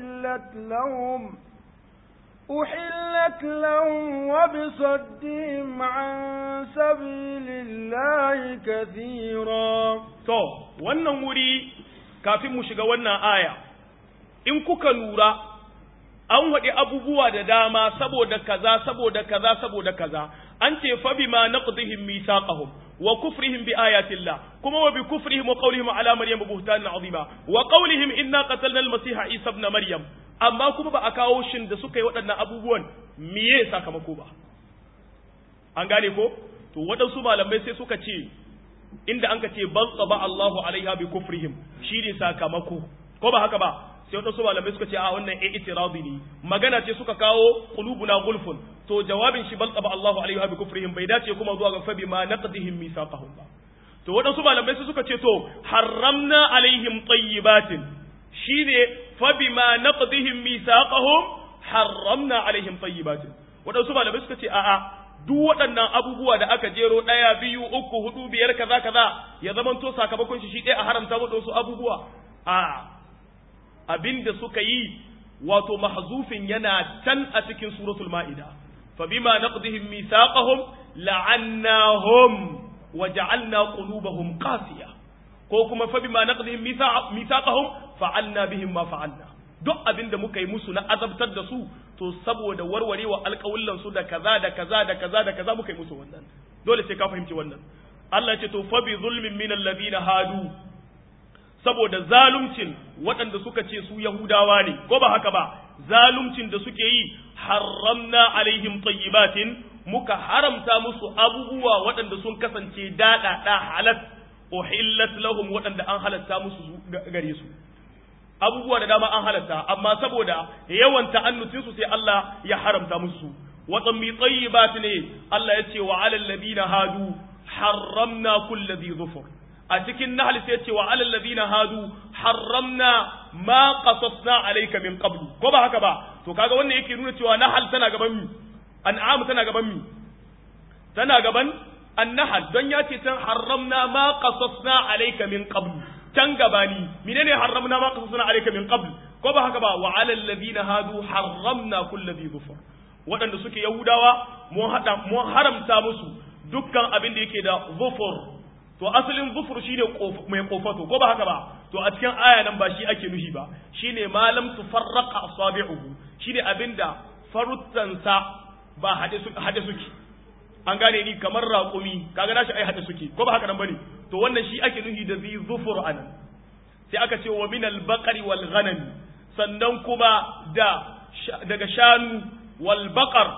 أحلت لهم وبصدهم عن سبيل الله كثيرا to wannan wuri kafin mu shiga wannan aya in kuka lura an waɗi abubuwa da dama saboda kaza an ce fa bima naqdihim mithaqahum wa kufrihim bi ayatillah kuma wa bi kufrihim wa qawlihim ala maryam buhtanan azima wa qawlihim inna qatalna al-masiha isa ibn maryam amma kuma ba a kawo shin da suka yi waɗannan abubuwan miye sakamako ba an gane ko to waɗansu malamai sai suka ce inda an ka ce bal taba Allahu alaiha bi kufrihim shine sakamako ko ba haka ba sai wadansu malamai suka ce a wannan i'tiradi ne magana ce suka kawo qulubuna gulfun to jawabin shi bal taba Allahu alaiha bi kufrihim bai dace kuma zuwa ga fa bima naqdihim misaqahum ba to wadansu malamai suka ce to harramna alaihim tayyibatin shine fa bima naqdihim misaqahum harramna alaihim tayyibatin wadansu malamai suka ce a'a duk waɗannan abubuwa da aka jero ɗaya biyu uku hudu biyar kaza kaza ya zamanto sakamakon shi ɗaya a haramta mu wasu abubuwa a abinda suka yi wato mahzufin yana can a cikin suratul ma'ida fa bima naqdihim mithaqahum la'annahum wa ja'alna qulubahum qasiya ko kuma fa bima naqdihim mithaqahum fa'alna bihim ma fa'alna duk abin da muka yi musu na azabtar da su to saboda warwarewa alƙawullan su da kaza da kaza da kaza da kaza muka yi musu wannan dole sai ka fahimci wannan Allah ya ce to fa bi zulmin min alladhina hadu saboda zalumcin waɗanda suka ce su Yahudawa ne ko ba haka ba zalumcin da suke yi haramna alaihim tayyibatin muka haramta musu abubuwa waɗanda sun kasance daɗaɗa halat uhillat lahum waɗanda an halatta musu gare su abubuwa da dama an halatta amma saboda yawan ta'annutin su sai Allah ya haramta musu watan mi tayyibat ne Allah ya ce wa alal ladina hadu harramna kulli dhi dhufur a cikin nahl sai ya ce wa alal ladina hadu harramna ma qasasna alayka min qabl ko ba haka ba to kaga wannan yake nuna cewa nahl tana gaban mi an'am tana gaban mi tana gaban an-nahl don ya ce tan harramna ma qasasna alayka min qabl can gabani menene haramna ma qasasna alayka min qabl ko ba haka ba wa alal ladina hadu haramna kulli dhi dhufur wadanda suke yahudawa mu haramta musu dukkan abin da yake da dhufur to asalin dhufur shine mai kofato ko ba haka ba to a cikin aya nan ba shi ake nuhi ba shine malam tufarraqa asabi'uhu shine abinda faruttansa ba hade suke an gane ni kamar raƙumi kaga nashi ai hade suke ko ba haka nan bane to wannan shi ake nuhi da zi zufur anan sai aka ce wa min al-baqari wal ghanam sannan kuma daga shanu wal baqar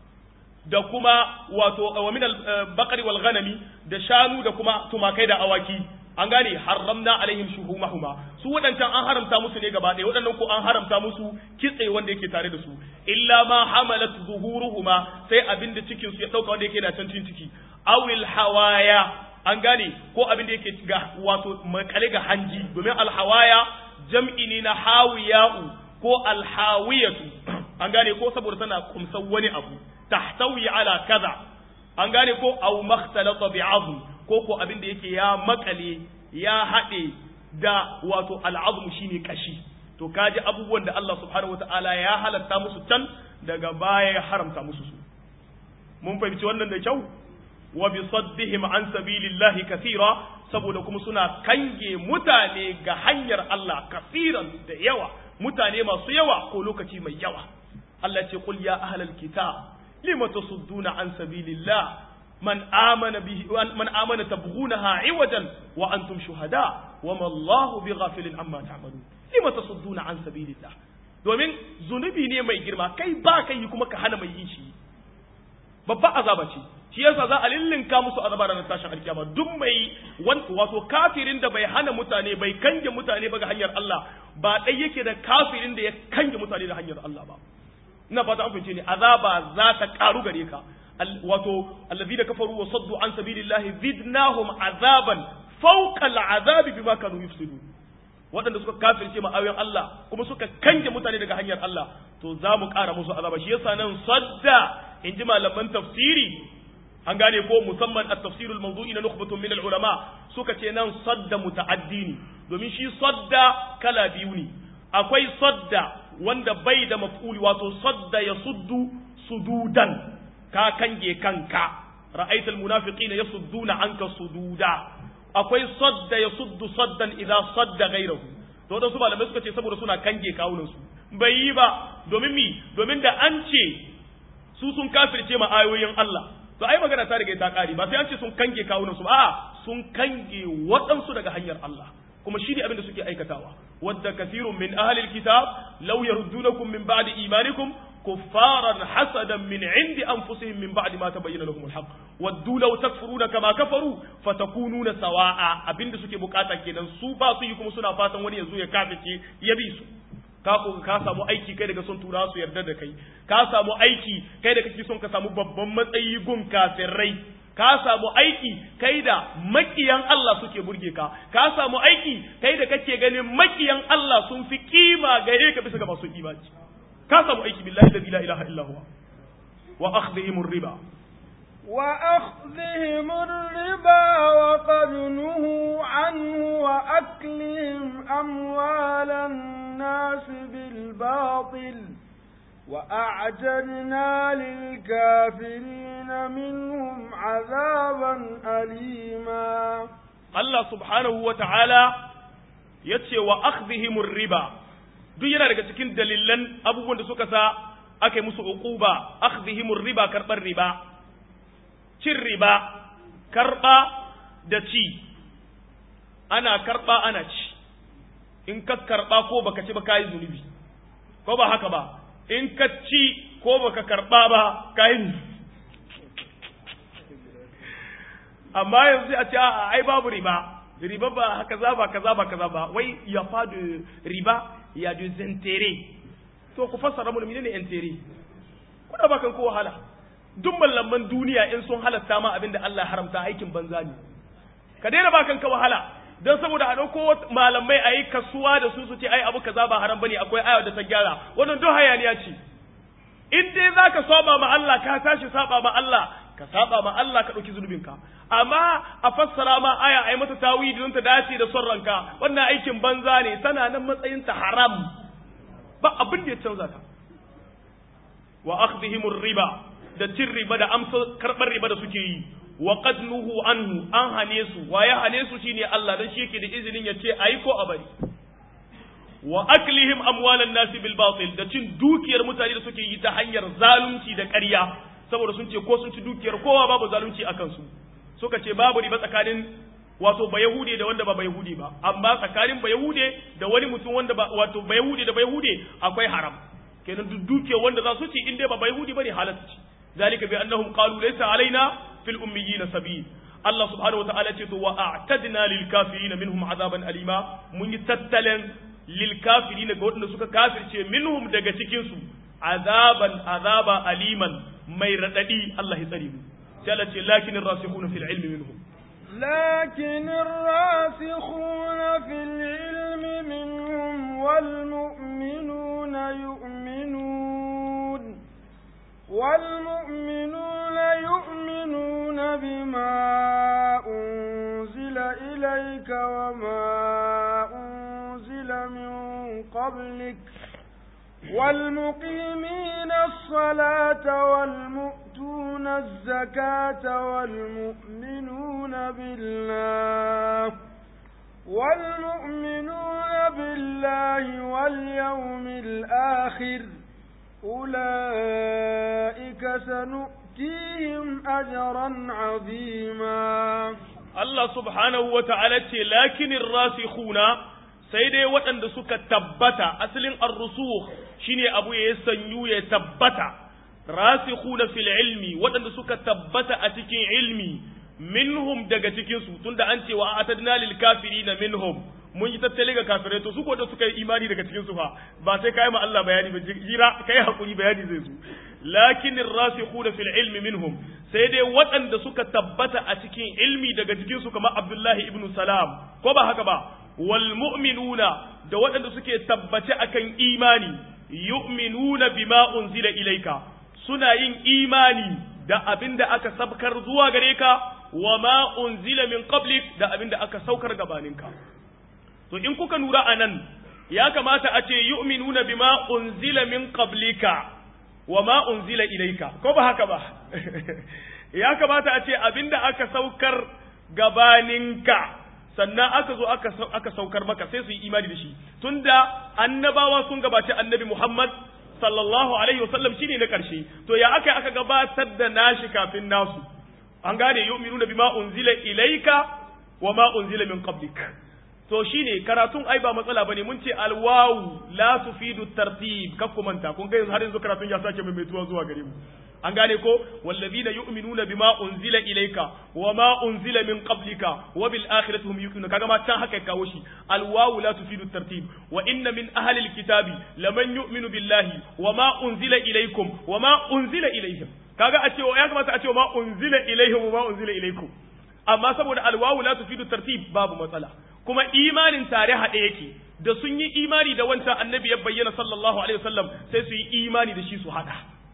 da kuma wato wa min al-baqari wal ghanami da shanu da kuma tumakai da awaki an gane haramna alaihim shuhumahuma su wadancan an haramta musu ne gaba ɗaya wadannan ko an haramta musu kitse wanda yake tare da su illa ma hamalat zuhuruhuma sai abinda cikin su ya dauka wanda yake da can ciki awil hawaya an gane ko abin da yake ga wato makale ga hanji domin alhawaya jam'i ne na hawiya'u ko alhawiyatu an gane ko saboda tana kumsan wani abu tahtawi ala kaza an gane ko aw makhtalata bi'azm ko abin da yake ya makale ya hade da wato al'azm shine kashi to kaji abubuwan da Allah subhanahu wataala ya halatta musu can daga baya ya haramta musu su mun fahimci wannan da kyau wa bi saddihim an sabilillahi kathira saboda kuma suna kange mutane ga hanyar Allah kafiran da yawa mutane masu yawa ko lokaci mai yawa Allah ce qul ya ahlal kitab lima tasudduna an sabilillah man amana tabghunaha iwajan wa antum shuhada wama Allahu bighafilin amma ta'malun lima tasudduna an sabilillah domin zunubi ne mai girma kai ba kai kuma ka hana mai yin shi babba azaba ce shi yasa za a lillinka musu azaba ranar tashin alkiyama duk mai wato kafirin da bai hana mutane bai kange mutane ba ga hanyar Allah ba dai yake da kafirin da ya kange mutane da hanyar Allah ba ina fata an fahimce ni azaba za ta karu gare ka wato alladhina kafaru wa saddu an sabilillahi zidnahum azaban fawqa al'azabi bima kanu yufsidun waɗanda suka kafirce ma ayoyin Allah kuma suka kange mutane daga hanyar Allah to za mu ƙara musu azaba shi yasa nan sadda in ji malaman tafsiri an gane ko musamman at-tafsirul mawdu'i na nukhbatun min al-ulama suka ce nan sadda muta'addi ne domin shi sadda kala biyu ne akwai sadda wanda bai da maf'uli wato sadda yasuddu sududan ka kange kanka ra'aytal munafiqina yasudduna anka sududa akwai sadda yasuddu saddan idza sadda ghayruhu to da su malamai suka ce saboda suna kange kawunan su bai yi ba domin da an ce su sun kafirce ma ayoyin Allah to ai magana ta riga ta kare ba sai an ce sun kange kawunan su a'a sun kange waɗansu daga hanyar Allah kuma shi ne abin da suke aikatawa wadda kathirun min ahli alkitab law yaruddunakum min ba'di imanikum كفارا حسدا من عند أنفسهم من بعد ما تبين لهم الحق ودوا لو تكفرون كما كفروا فتكونون سواء abinda suke bukata kenan su ba su yi kuma suna fatan wani yazo ya kafirce ya bi su ka samu aiki kai daga son tura su yarda da kai ka samu aiki kai da kake son ka samu babban matsayi gun kafirai ka samu aiki kai da makiyan Allah suke burge ka ka samu aiki kai da kake ganin makiyan Allah sun fi kima gare ka bisa ga masu imani ka samu aiki billahi la ilaha illa huwa wa akhdhihim riba wa qad nuhu anhu wa aklihim amwalan nas bil batil وأعجلنا للكافرين منهم عذابا أليما الله سبحانه وتعالى يتشي وأخذهم الربا duk yana daga cikin dalilan abubuwan da suka sa aka yi musu uquba akhdhihimur riba karbar riba cin riba karba da ci ana karba ana ci in ka karba ko baka ci ba kai zunubi ko ba haka ba in ka ci ko baka karba ba kai amma yanzu a ce ai babu riba ba haka za ba kaza ba kaza ba wai ya fadu riba ya du zentere to ku fassara mun menene entere kuna ba kan ko wahala duk mallaman duniya in sun halatta ma abinda Allah haramta aikin banza ne ka daina ba kan ka wahala dan saboda a dauko malamai ayi kasuwa da su ce ai abu kaza ba haram bane akwai aya da ta gyara wannan duk hayaniya ce in dai zaka saba ma Allah ka tashi saba ma Allah ka saba ma Allah ka dauki zunubinka amma a fassara ma aya ai mata tawili don ta dace da son ranka wannan aikin banza ne tana nan matsayin ta haram ba abin da ya canza ta wa akhdhihimur riba da cin riba da amsa karbar riba da suke yi wa qad nuhu anhu an hane su wa ya hane su shine Allah dan shi yake da izinin ya ce ayi ko a bari wa aklihim amwalan nasi bil batil da cin dukiyar mutane da suke yi ta hanyar zalunci da ƙarya saboda sun ce ko sun ci dukiyar kowa babu zalunci akan su suka ce babu riba tsakanin wato bayahude da wanda ba bayahude ba amma tsakanin bayahude da wani mutum wanda ba wato bayahude da bayahude akwai haram kenan duk dukiyar wanda za su ci in dai ba bayahudi bane halatta ci zalika bi annahum qalu laysa alaina fil ummiyina sabil Allah subhanahu wataala ce to wa a'tadna lil kafirin minhum azaban alima mun yi tattalin lil kafirin ga wanda suka kafirce minhum daga cikin su azaba aliman mai radadi Allah ya tsare mu sai Allah ce lakinir rasikhuna fil ilmi minhum لكن الراسخون في العلم منهم والمؤمنون يؤمنون بما أنزل إليك وما أنزل من قبلك والمقيمين الصلاة والمؤتون الزكاة والمؤمنون بالله واليوم الآخر أولئك سنؤتيهم أجرا عظيما الله سبحانه وتعالى لكن الراسخون sai dai waɗanda suka tabbata asalin ar-rusukh shine abu ya sanyu ya tabbata rasikhuna fil ilmi waɗanda suka tabbata a cikin ilmi minhum daga cikin su tunda an ce wa atadna lil kafirina minhum mun yi tattale ga kafirai to su ko da suka yi imani daga cikin su fa ba sai kai ma Allah bayani ba jira kai hakuri bayani zai zo lakin ar-rasikhuna fil ilmi minhum sai dai waɗanda suka tabbata a cikin ilmi daga cikin su kamar Abdullahi ibn Salam ko ba haka ba wal mu'minuna da waɗanda suke tabbace akan imani yu'minuna bima unzila ilayka suna yin imani da abinda aka sabkar zuwa gare ka wa ma unzila min qablik da abinda aka saukar gabaninka to in kuka nura anan ya kamata a ce yu'minuna bima unzila min qablika wa ma unzila ilayka ko ba haka ba ya kamata a ce abinda aka saukar gabaninka sannan aka zo aka saukar maka sai su yi imani da shi tunda annabawa sun gabaci annabi Muhammad sallallahu alaihi wasallam shine na karshe to ya aka gabatar da nashi kafin nasu an gane yu'minuna bima unzila ilayka wa ma unzila min qablik to shine karatun ai ba matsala bane mun ce alwawu la tufidu tartib kakku manta kun ga har yanzu karatun ya sake maimaituwa zuwa gare mu an gane ko wallazina yu'minuna bima unzila ilayka wama unzila min qablika wa bil akhirati hum yuqinuna kaga ma can haka kawo shi alwawu la tufidu tartib wa inna min ahli alkitabi laman yu'minu billahi wama unzila ilaykum wama unzila ilayhim kaga a ce ya kamata a ce ma unzila ilayhim wama unzila ilaykum amma saboda alwawu la tufidu tartib babu matsala kuma imanin tare haɗe yake da sun yi imani da wancan annabi ya bayyana sallallahu alaihi wasallam sai su yi imani da shi su haɗa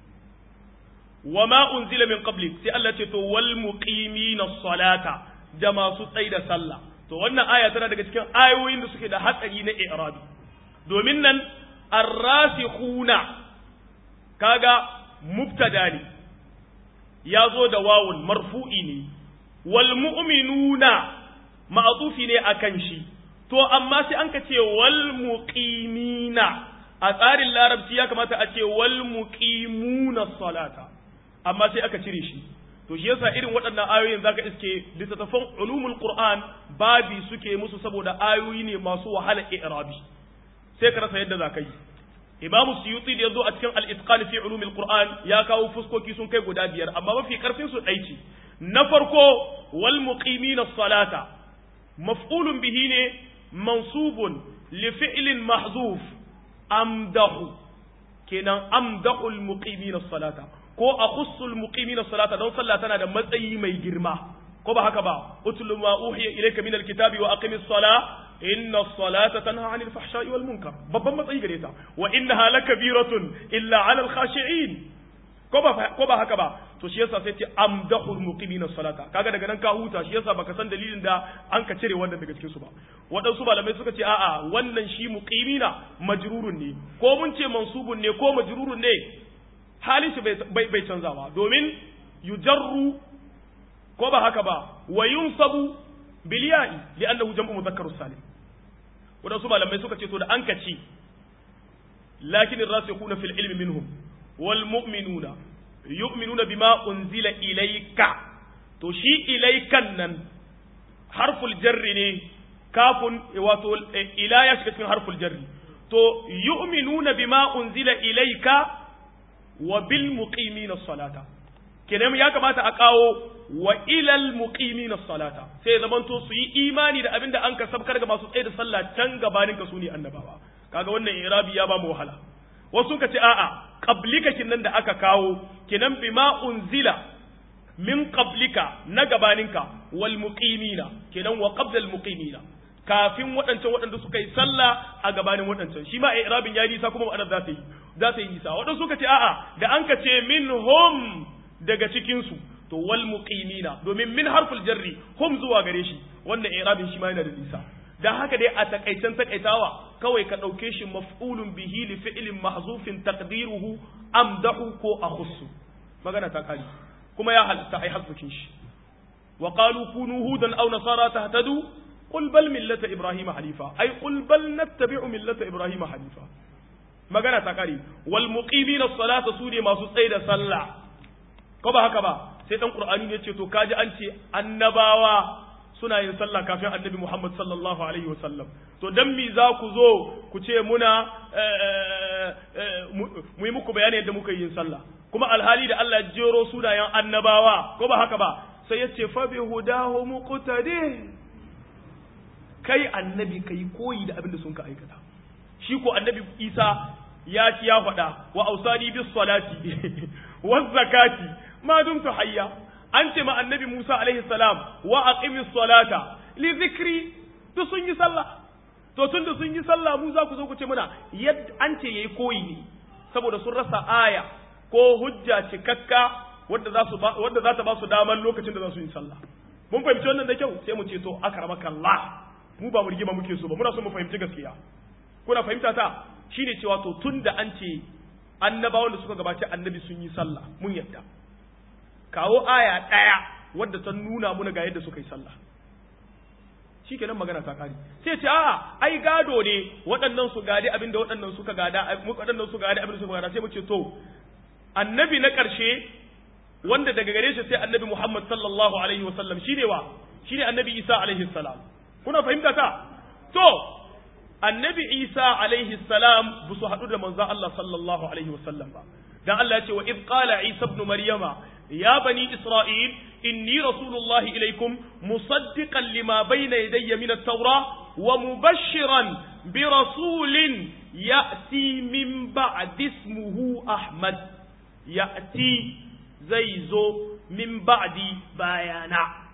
wa ma unzila min qablik sai Allah ce to wal muqimina salata da masu tsaida sallah to wannan aya tana daga cikin ayoyin da suke da hatsari na i'rabi domin nan ar-rasikhuna kaga mubtada ne yazo da wawun marfu'i ne wal mu'minuna ma'atufi ne akan shi to amma sai an ka ce wal muqimina a tsarin larabci ya kamata a ce wal muqimuna salata amma sai aka cire shi to shi yasa irin waɗannan ayoyin zaka iske littattafan ulumul qur'an babi suke musu saboda ayoyi ne masu wahala i'rabi sai ka rasa yadda zaka yi imamu suyuti da yazo a cikin al-itqan fi ulumil qur'an ya kawo fuskoki sun kai guda biyar amma mafi karfin su dai ce na farko wal muqimina salata maf'ulun bihi ne mansubun li fi'lin mahzuf amdahu kenan amdahu al muqimina salata ko akhussul muqimina salata don sallah tana da matsayi mai girma ko ba haka ba utlu ma uhiya ilayka min alkitabi wa aqimis salah inna as-salata tanha 'anil fahsha'i wal munkar babban matsayi gare ta wa innaha lakabiratun illa 'ala al-khashi'in ko ba haka ba to shi yasa sai ce amdahul muqimina salata kaga daga nan ka huta shi yasa baka san dalilin da an ka cire wannan daga cikin su ba waɗansu malamai suka ce a'a wannan shi muqimina majrurun ne ko mun ce mansubun ne ko majrurun ne halin shi bai canzawa domin yujarru ko ba haka ba wa yunsabu bil ya'i li'annahu jam'u mudhakkarus salim waɗansu malamai suka ce to da an ka ci lakin ar-rasikhuna fil ilmi minhum wal mu'minuna yu'minuna bima unzila ilayka to shi ilaykan nan harful jarri ne kafun wato ila ya shiga cikin harful jarri to yu'minuna bima unzila ilayka wa bil muqimina salata kenan ya kamata a kawo wa ilal muqimina salata sai zaman to su yi imani da abinda an ka sabkar ga masu tsaye da sallah can gabanin ka sune annabawa kaga wannan irabi ya ba mu wahala wasu ka ce a'a qablika kinan da aka kawo kinan bima unzila min qablika na gabaninka wal muqimina kinan wa qabla al muqimina kafin waɗanda suka yi sallah a gabanin waɗancan shi ma i'rabin ya nisa kuma ma'anar za ta yi nisa waɗansu suka ce a'a da an ka ce minhum daga cikin su to wal muqimina domin min harful jarri hum zuwa gare shi wannan i'rabin shi ma yana da nisa dan haka dai a takaicen takaitawa kawai ka dauke shi maf'ulun bihi li fi'lin mahzufin taqdiruhu amdahu ko akhussu magana ta kali kuma ya halatta ai hasbukin shi wa qalu kunu hudan aw nasara tahtadu qul bal millata ibrahima hanifa ai qul bal nattabi'u millata ibrahima hanifa magana ta kali wal muqimina as-salata sune masu tsaida sallah ko ba haka ba sai dan qur'ani ne ce to kaji an ce annabawa suna yin sallah kafin annabi Muhammad sallallahu alaihi wasallam to dan mi za ku zo ku ce muna mu yi muku bayani yadda muka yi sallah kuma alhali da Allah jero sunayen annabawa ko ba haka ba sai ya ce fa bi hudahu muqtadi kai annabi kai koyi da abin da sun ka aikata shi ko annabi Isa ya ci ya faɗa wa ausani bis salati waz zakati ma dumtu hayya an ce ma annabi Musa alaihi salam wa aqimis salata li zikri to sun yi sallah to tunda sun yi sallah mu za ku zo ku ce muna yadda an ce yayi koyi ne saboda sun rasa aya ko hujja cikakka wadda za ta ba su damar lokacin da za su yi sallah mun fahimci wannan da kyau sai mu ce to akramaka Allah mu ba mu rigima muke so ba muna so mu fahimci gaskiya kuna fahimta ta shine cewa to tunda an ce annabawan da suka gabace annabi sun yi sallah mun yadda kawo aya ɗaya wadda ta nuna muna ga yadda suka yi sallah shikenan magana ta kare sai ce a'a ai gado ne waɗannan su gadi abinda waɗannan suka gada waɗannan su gadi abinda suka gada sai mu ce to annabi na ƙarshe wanda daga gare shi sai annabi Muhammad sallallahu alaihi wasallam shine wa shine annabi Isa alaihi salam kuna fahimta ta to annabi Isa alaihi salam busu hadu da manzo Allah sallallahu alaihi wasallam ba dan Allah ya ce wa id qala Isa ibn Maryama ya bani Isra'il inni rasulullahi ilaikum musaddiqan lima bayna yadayya min at-taura wa mubashiran bi rasulin ya'ti min ba'di ismuhu Ahmad ya'ti zai zo min ba'di bayan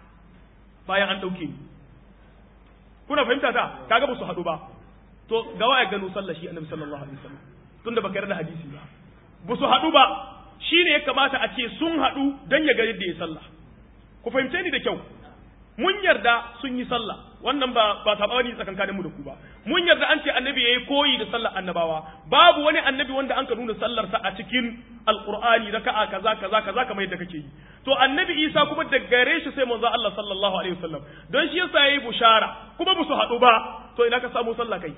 an dauke ni kuna fahimta ta kaga ba su hadu ba to gawa ya gano sallah shi annabi sallallahu alaihi wasallam tunda baka yarda hadisi ba su hadu ba shine ya kamata a ce sun hadu dan ya ga yadda ya sallah ku fahimce ni da kyau mun yarda sun yi sallah wannan ba sabani tsakankanin mu da ku ba mun yarda an ce annabi yayi koyi da sallar annabawa babu wani annabi wanda an ka nuna sallar sa a cikin alqur'ani raka'a kaza kamar yadda kake yi to annabi Isa kuma da gare shi sai manzo Allah sallallahu alaihi wasallam don shi yasa yayi bushara kuma musu hadu ba to ina ka samu sallah kai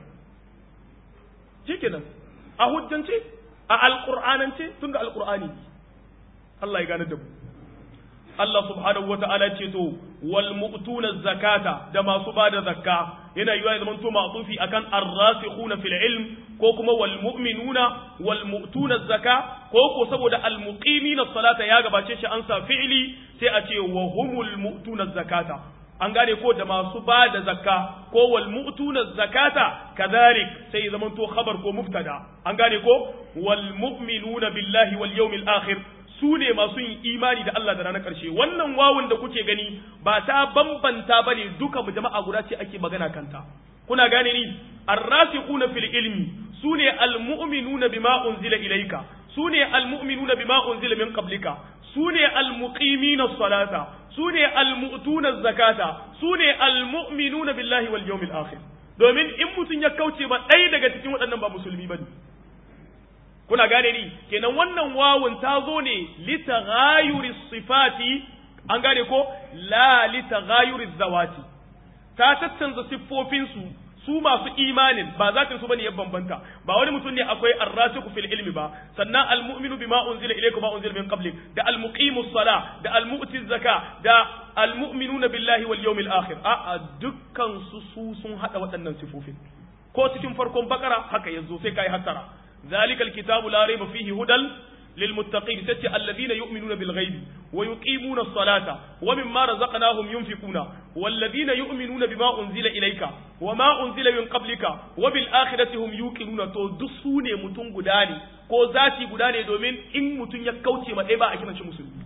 shikenan a hujjance a alqur'anance tunda alqur'ani Allah ya gane da mu Allah subhanahu wa ta'ala ce to wal mu'tuna zakata da masu bada zakka yana yiwa ya zamanto ma'tufi akan ar-rasikhuna fil ilm ko kuma wal mu'minuna wal mu'tuna zakka ko saboda al muqimina salata ya gabace shi an sa fi'li sai a ce wa humul mu'tuna zakata an gane ko da masu bada zakka ko wal mu'tuna zakata kadhalik sai zamanto khabar ko mubtada an gane ko wal mu'minuna billahi wal yawmil akhir su ne masu yin imani da Allah da ranar ƙarshe wannan wawun da kuke gani ba ta bambanta bane duka jama'a guda ce ake magana kanta kuna gane ni ar-rasikhuna fil ilmi su ne al-mu'minuna bima unzila ilayka su ne al-mu'minuna bima unzila min qablika su ne al-muqimina as-salata su ne al-mu'tuna az-zakata su ne al-mu'minuna billahi wal yawmil akhir domin in mutun ya kauce ba ɗaya daga cikin waɗannan ba musulmi bane kuna gane ni kenan wannan wawun ta zo ne litaghayuri sifati an gane ko la litaghayuri zawati ta tattanza siffofin su masu imanin ba zatin su bane ya bambanta ba wani mutum ne akwai ar-rasiku fil ilmi ba sannan al-mu'minu bima unzila ilayka ma unzila min qablik da al-muqimus sala da al-mu'tiz zaka da al-mu'minuna billahi wal yawmil akhir a dukkan su sun hada waɗannan siffofin ko cikin farkon bakara haka yazo sai kai hattara ذلك الكتاب لا ريب فيه هدى للمتقين ستة الذين يؤمنون بالغيب ويقيمون الصلاة ومما رزقناهم ينفقون والذين يؤمنون بما أنزل إليك وما أنزل من قبلك وبالآخرة هم يوقنون تدسون متون غداني ko zati guda ne domin in mutun ya kauce ma dai ba a kiran shi musulmi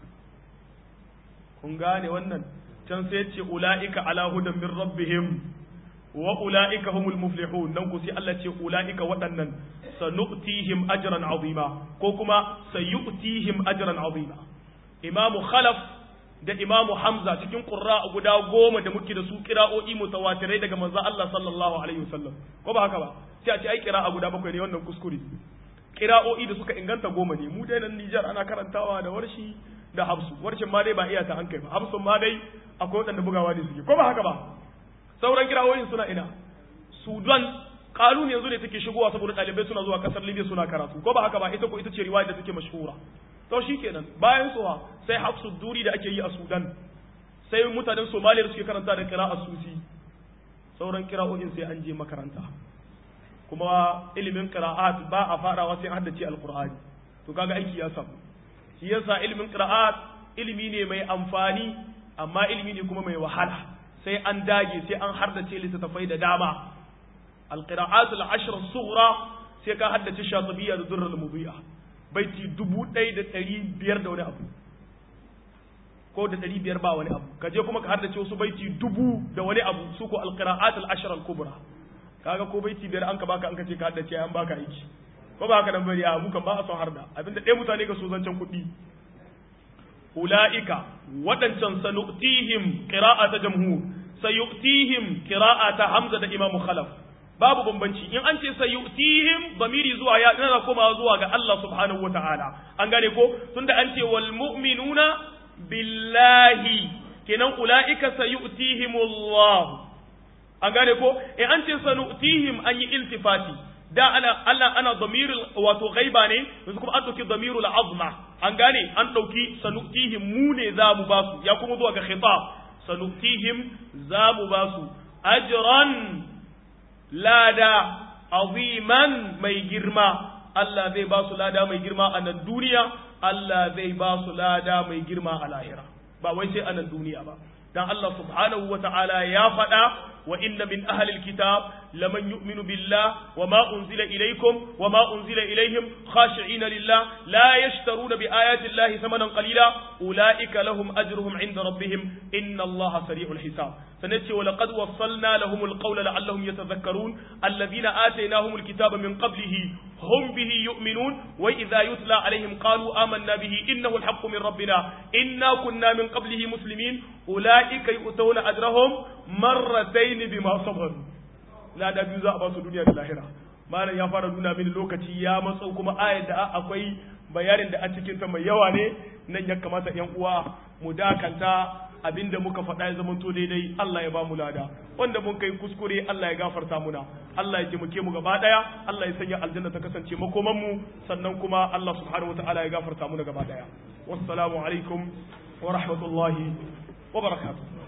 kun gane wannan can sai ce ulaika ala hudan min rabbihim wa ulaika humul muflihun dan ku sai Allah ce ulaika waɗannan sanu'tihim ajran azima ko kuma sayu'tihim ajran azima imamu khalaf da imamu hamza cikin qurra guda 10 da muke da su qira'o'i mutawatirai daga manzo Allah sallallahu alaihi wasallam ko ba haka ba sai a ce ai qira'a guda 7 ne wannan kuskure qira'o'i da suka inganta 10 ne mu dai nan Niger ana karantawa da warshi da hafsu warshin ma dai ba iya ta an kai ba hafsun ma dai akwai wadanda bugawa ne suke ko ba haka ba sauran qira'o'in suna ina Sudan kalun yanzu ne take shigowa saboda ɗalibai suna zuwa kasar Libya suna karatu ko ba haka ba ita ce riwaya da take mashhura to shikenan bayan suwa sai hafsu duri da ake yi a Sudan sai mutanen Somalia da suke karanta da qira'a susi sauran qira'o'in sai an je makaranta kuma ilimin qira'at ba a farawa sai an haddace alqur'ani to kaga aiki ya samu shi yasa ilimin qira'at ilimi ne mai amfani amma ilimi ne kuma mai wahala sai an dage sai an haddace littattafai da dama القراءات العشر الصغرى سيكا حدث الشاطبية ذر المضيئة بيتي 1500 da wani abu ko da 500 ba wani abu kaje kuma ka haddace wasu baiti 1000 da wani abu su ko alqiraat al-ashr al-kubra kaga ko baiti biyar an ka baka an kace ka haddace an baka aiki ko ba haka dan bari a mu kan ba a son harda abinda dai mutane ga so zancan kuɗi ulaika wadancan sanu'tihim qira'ata jamhur sayu'tihim qira'ata hamza da imam khalaf babu bambanci in an ce sayu'tihim bamiri zuwa ya yana komawa zuwa ga Allah subhanahu wataala an gane ko tunda an ce wal mu'minuna billahi kenan ulaika sayu'tihimullah an gane ko in an ce sanu'tihim an yi iltifati da ana damirul wato ghaiba ne yanzu kuma an dauki damirul azma an gane an dauki sanu'tihim mu ne za mu basu ya kuma zuwa ga khitab sanu'tihim za mu basu ajran lada aziman mai girma Allah zai ba su lada mai girma a nan duniya Allah zai ba su lada mai girma a lahira ba wai sai a nan duniya ba dan Allah subhanahu wata'ala ya faɗa wa inna min ahli alkitab laman yu'minu billah wa ma unzila ilaykum wa ma unzila ilayhim khashi'ina lillah la yashtaruna bi ayati llahi thamanan qalila ulaika lahum ajruhum 'inda rabbihim inna allaha sari'ul hisab sanati wa laqad wassalna lahum alqawla la'allahum yatadhakkarun alladhina atainahum alkitaba min qablihi hum bihi yu'minun wa idha yutla alayhim qalu amanna bihi innahu alhaqqu min rabbina inna kunna min qablihi muslimin ulaika yu'tawna ajrahum marratayn bima sabaru la da biyu za a ba su duniya da lahira malam ya fara nuna mini lokaci ya matso kuma ayar da akwai bayanin da a cikin ta mai yawa ne nan ya kamata yan uwa mu dakanta abinda muka faɗa ya zamanto daidai Allah ya ba mu lada wanda mun kai kuskure Allah ya gafarta muna Allah ya taimake mu gaba daya Allah ya sanya aljanna ta kasance makoman mu sannan kuma Allah subhanahu wataala ya gafarta muna gaba daya wassalamu alaikum wa rahmatullahi wa barakatuh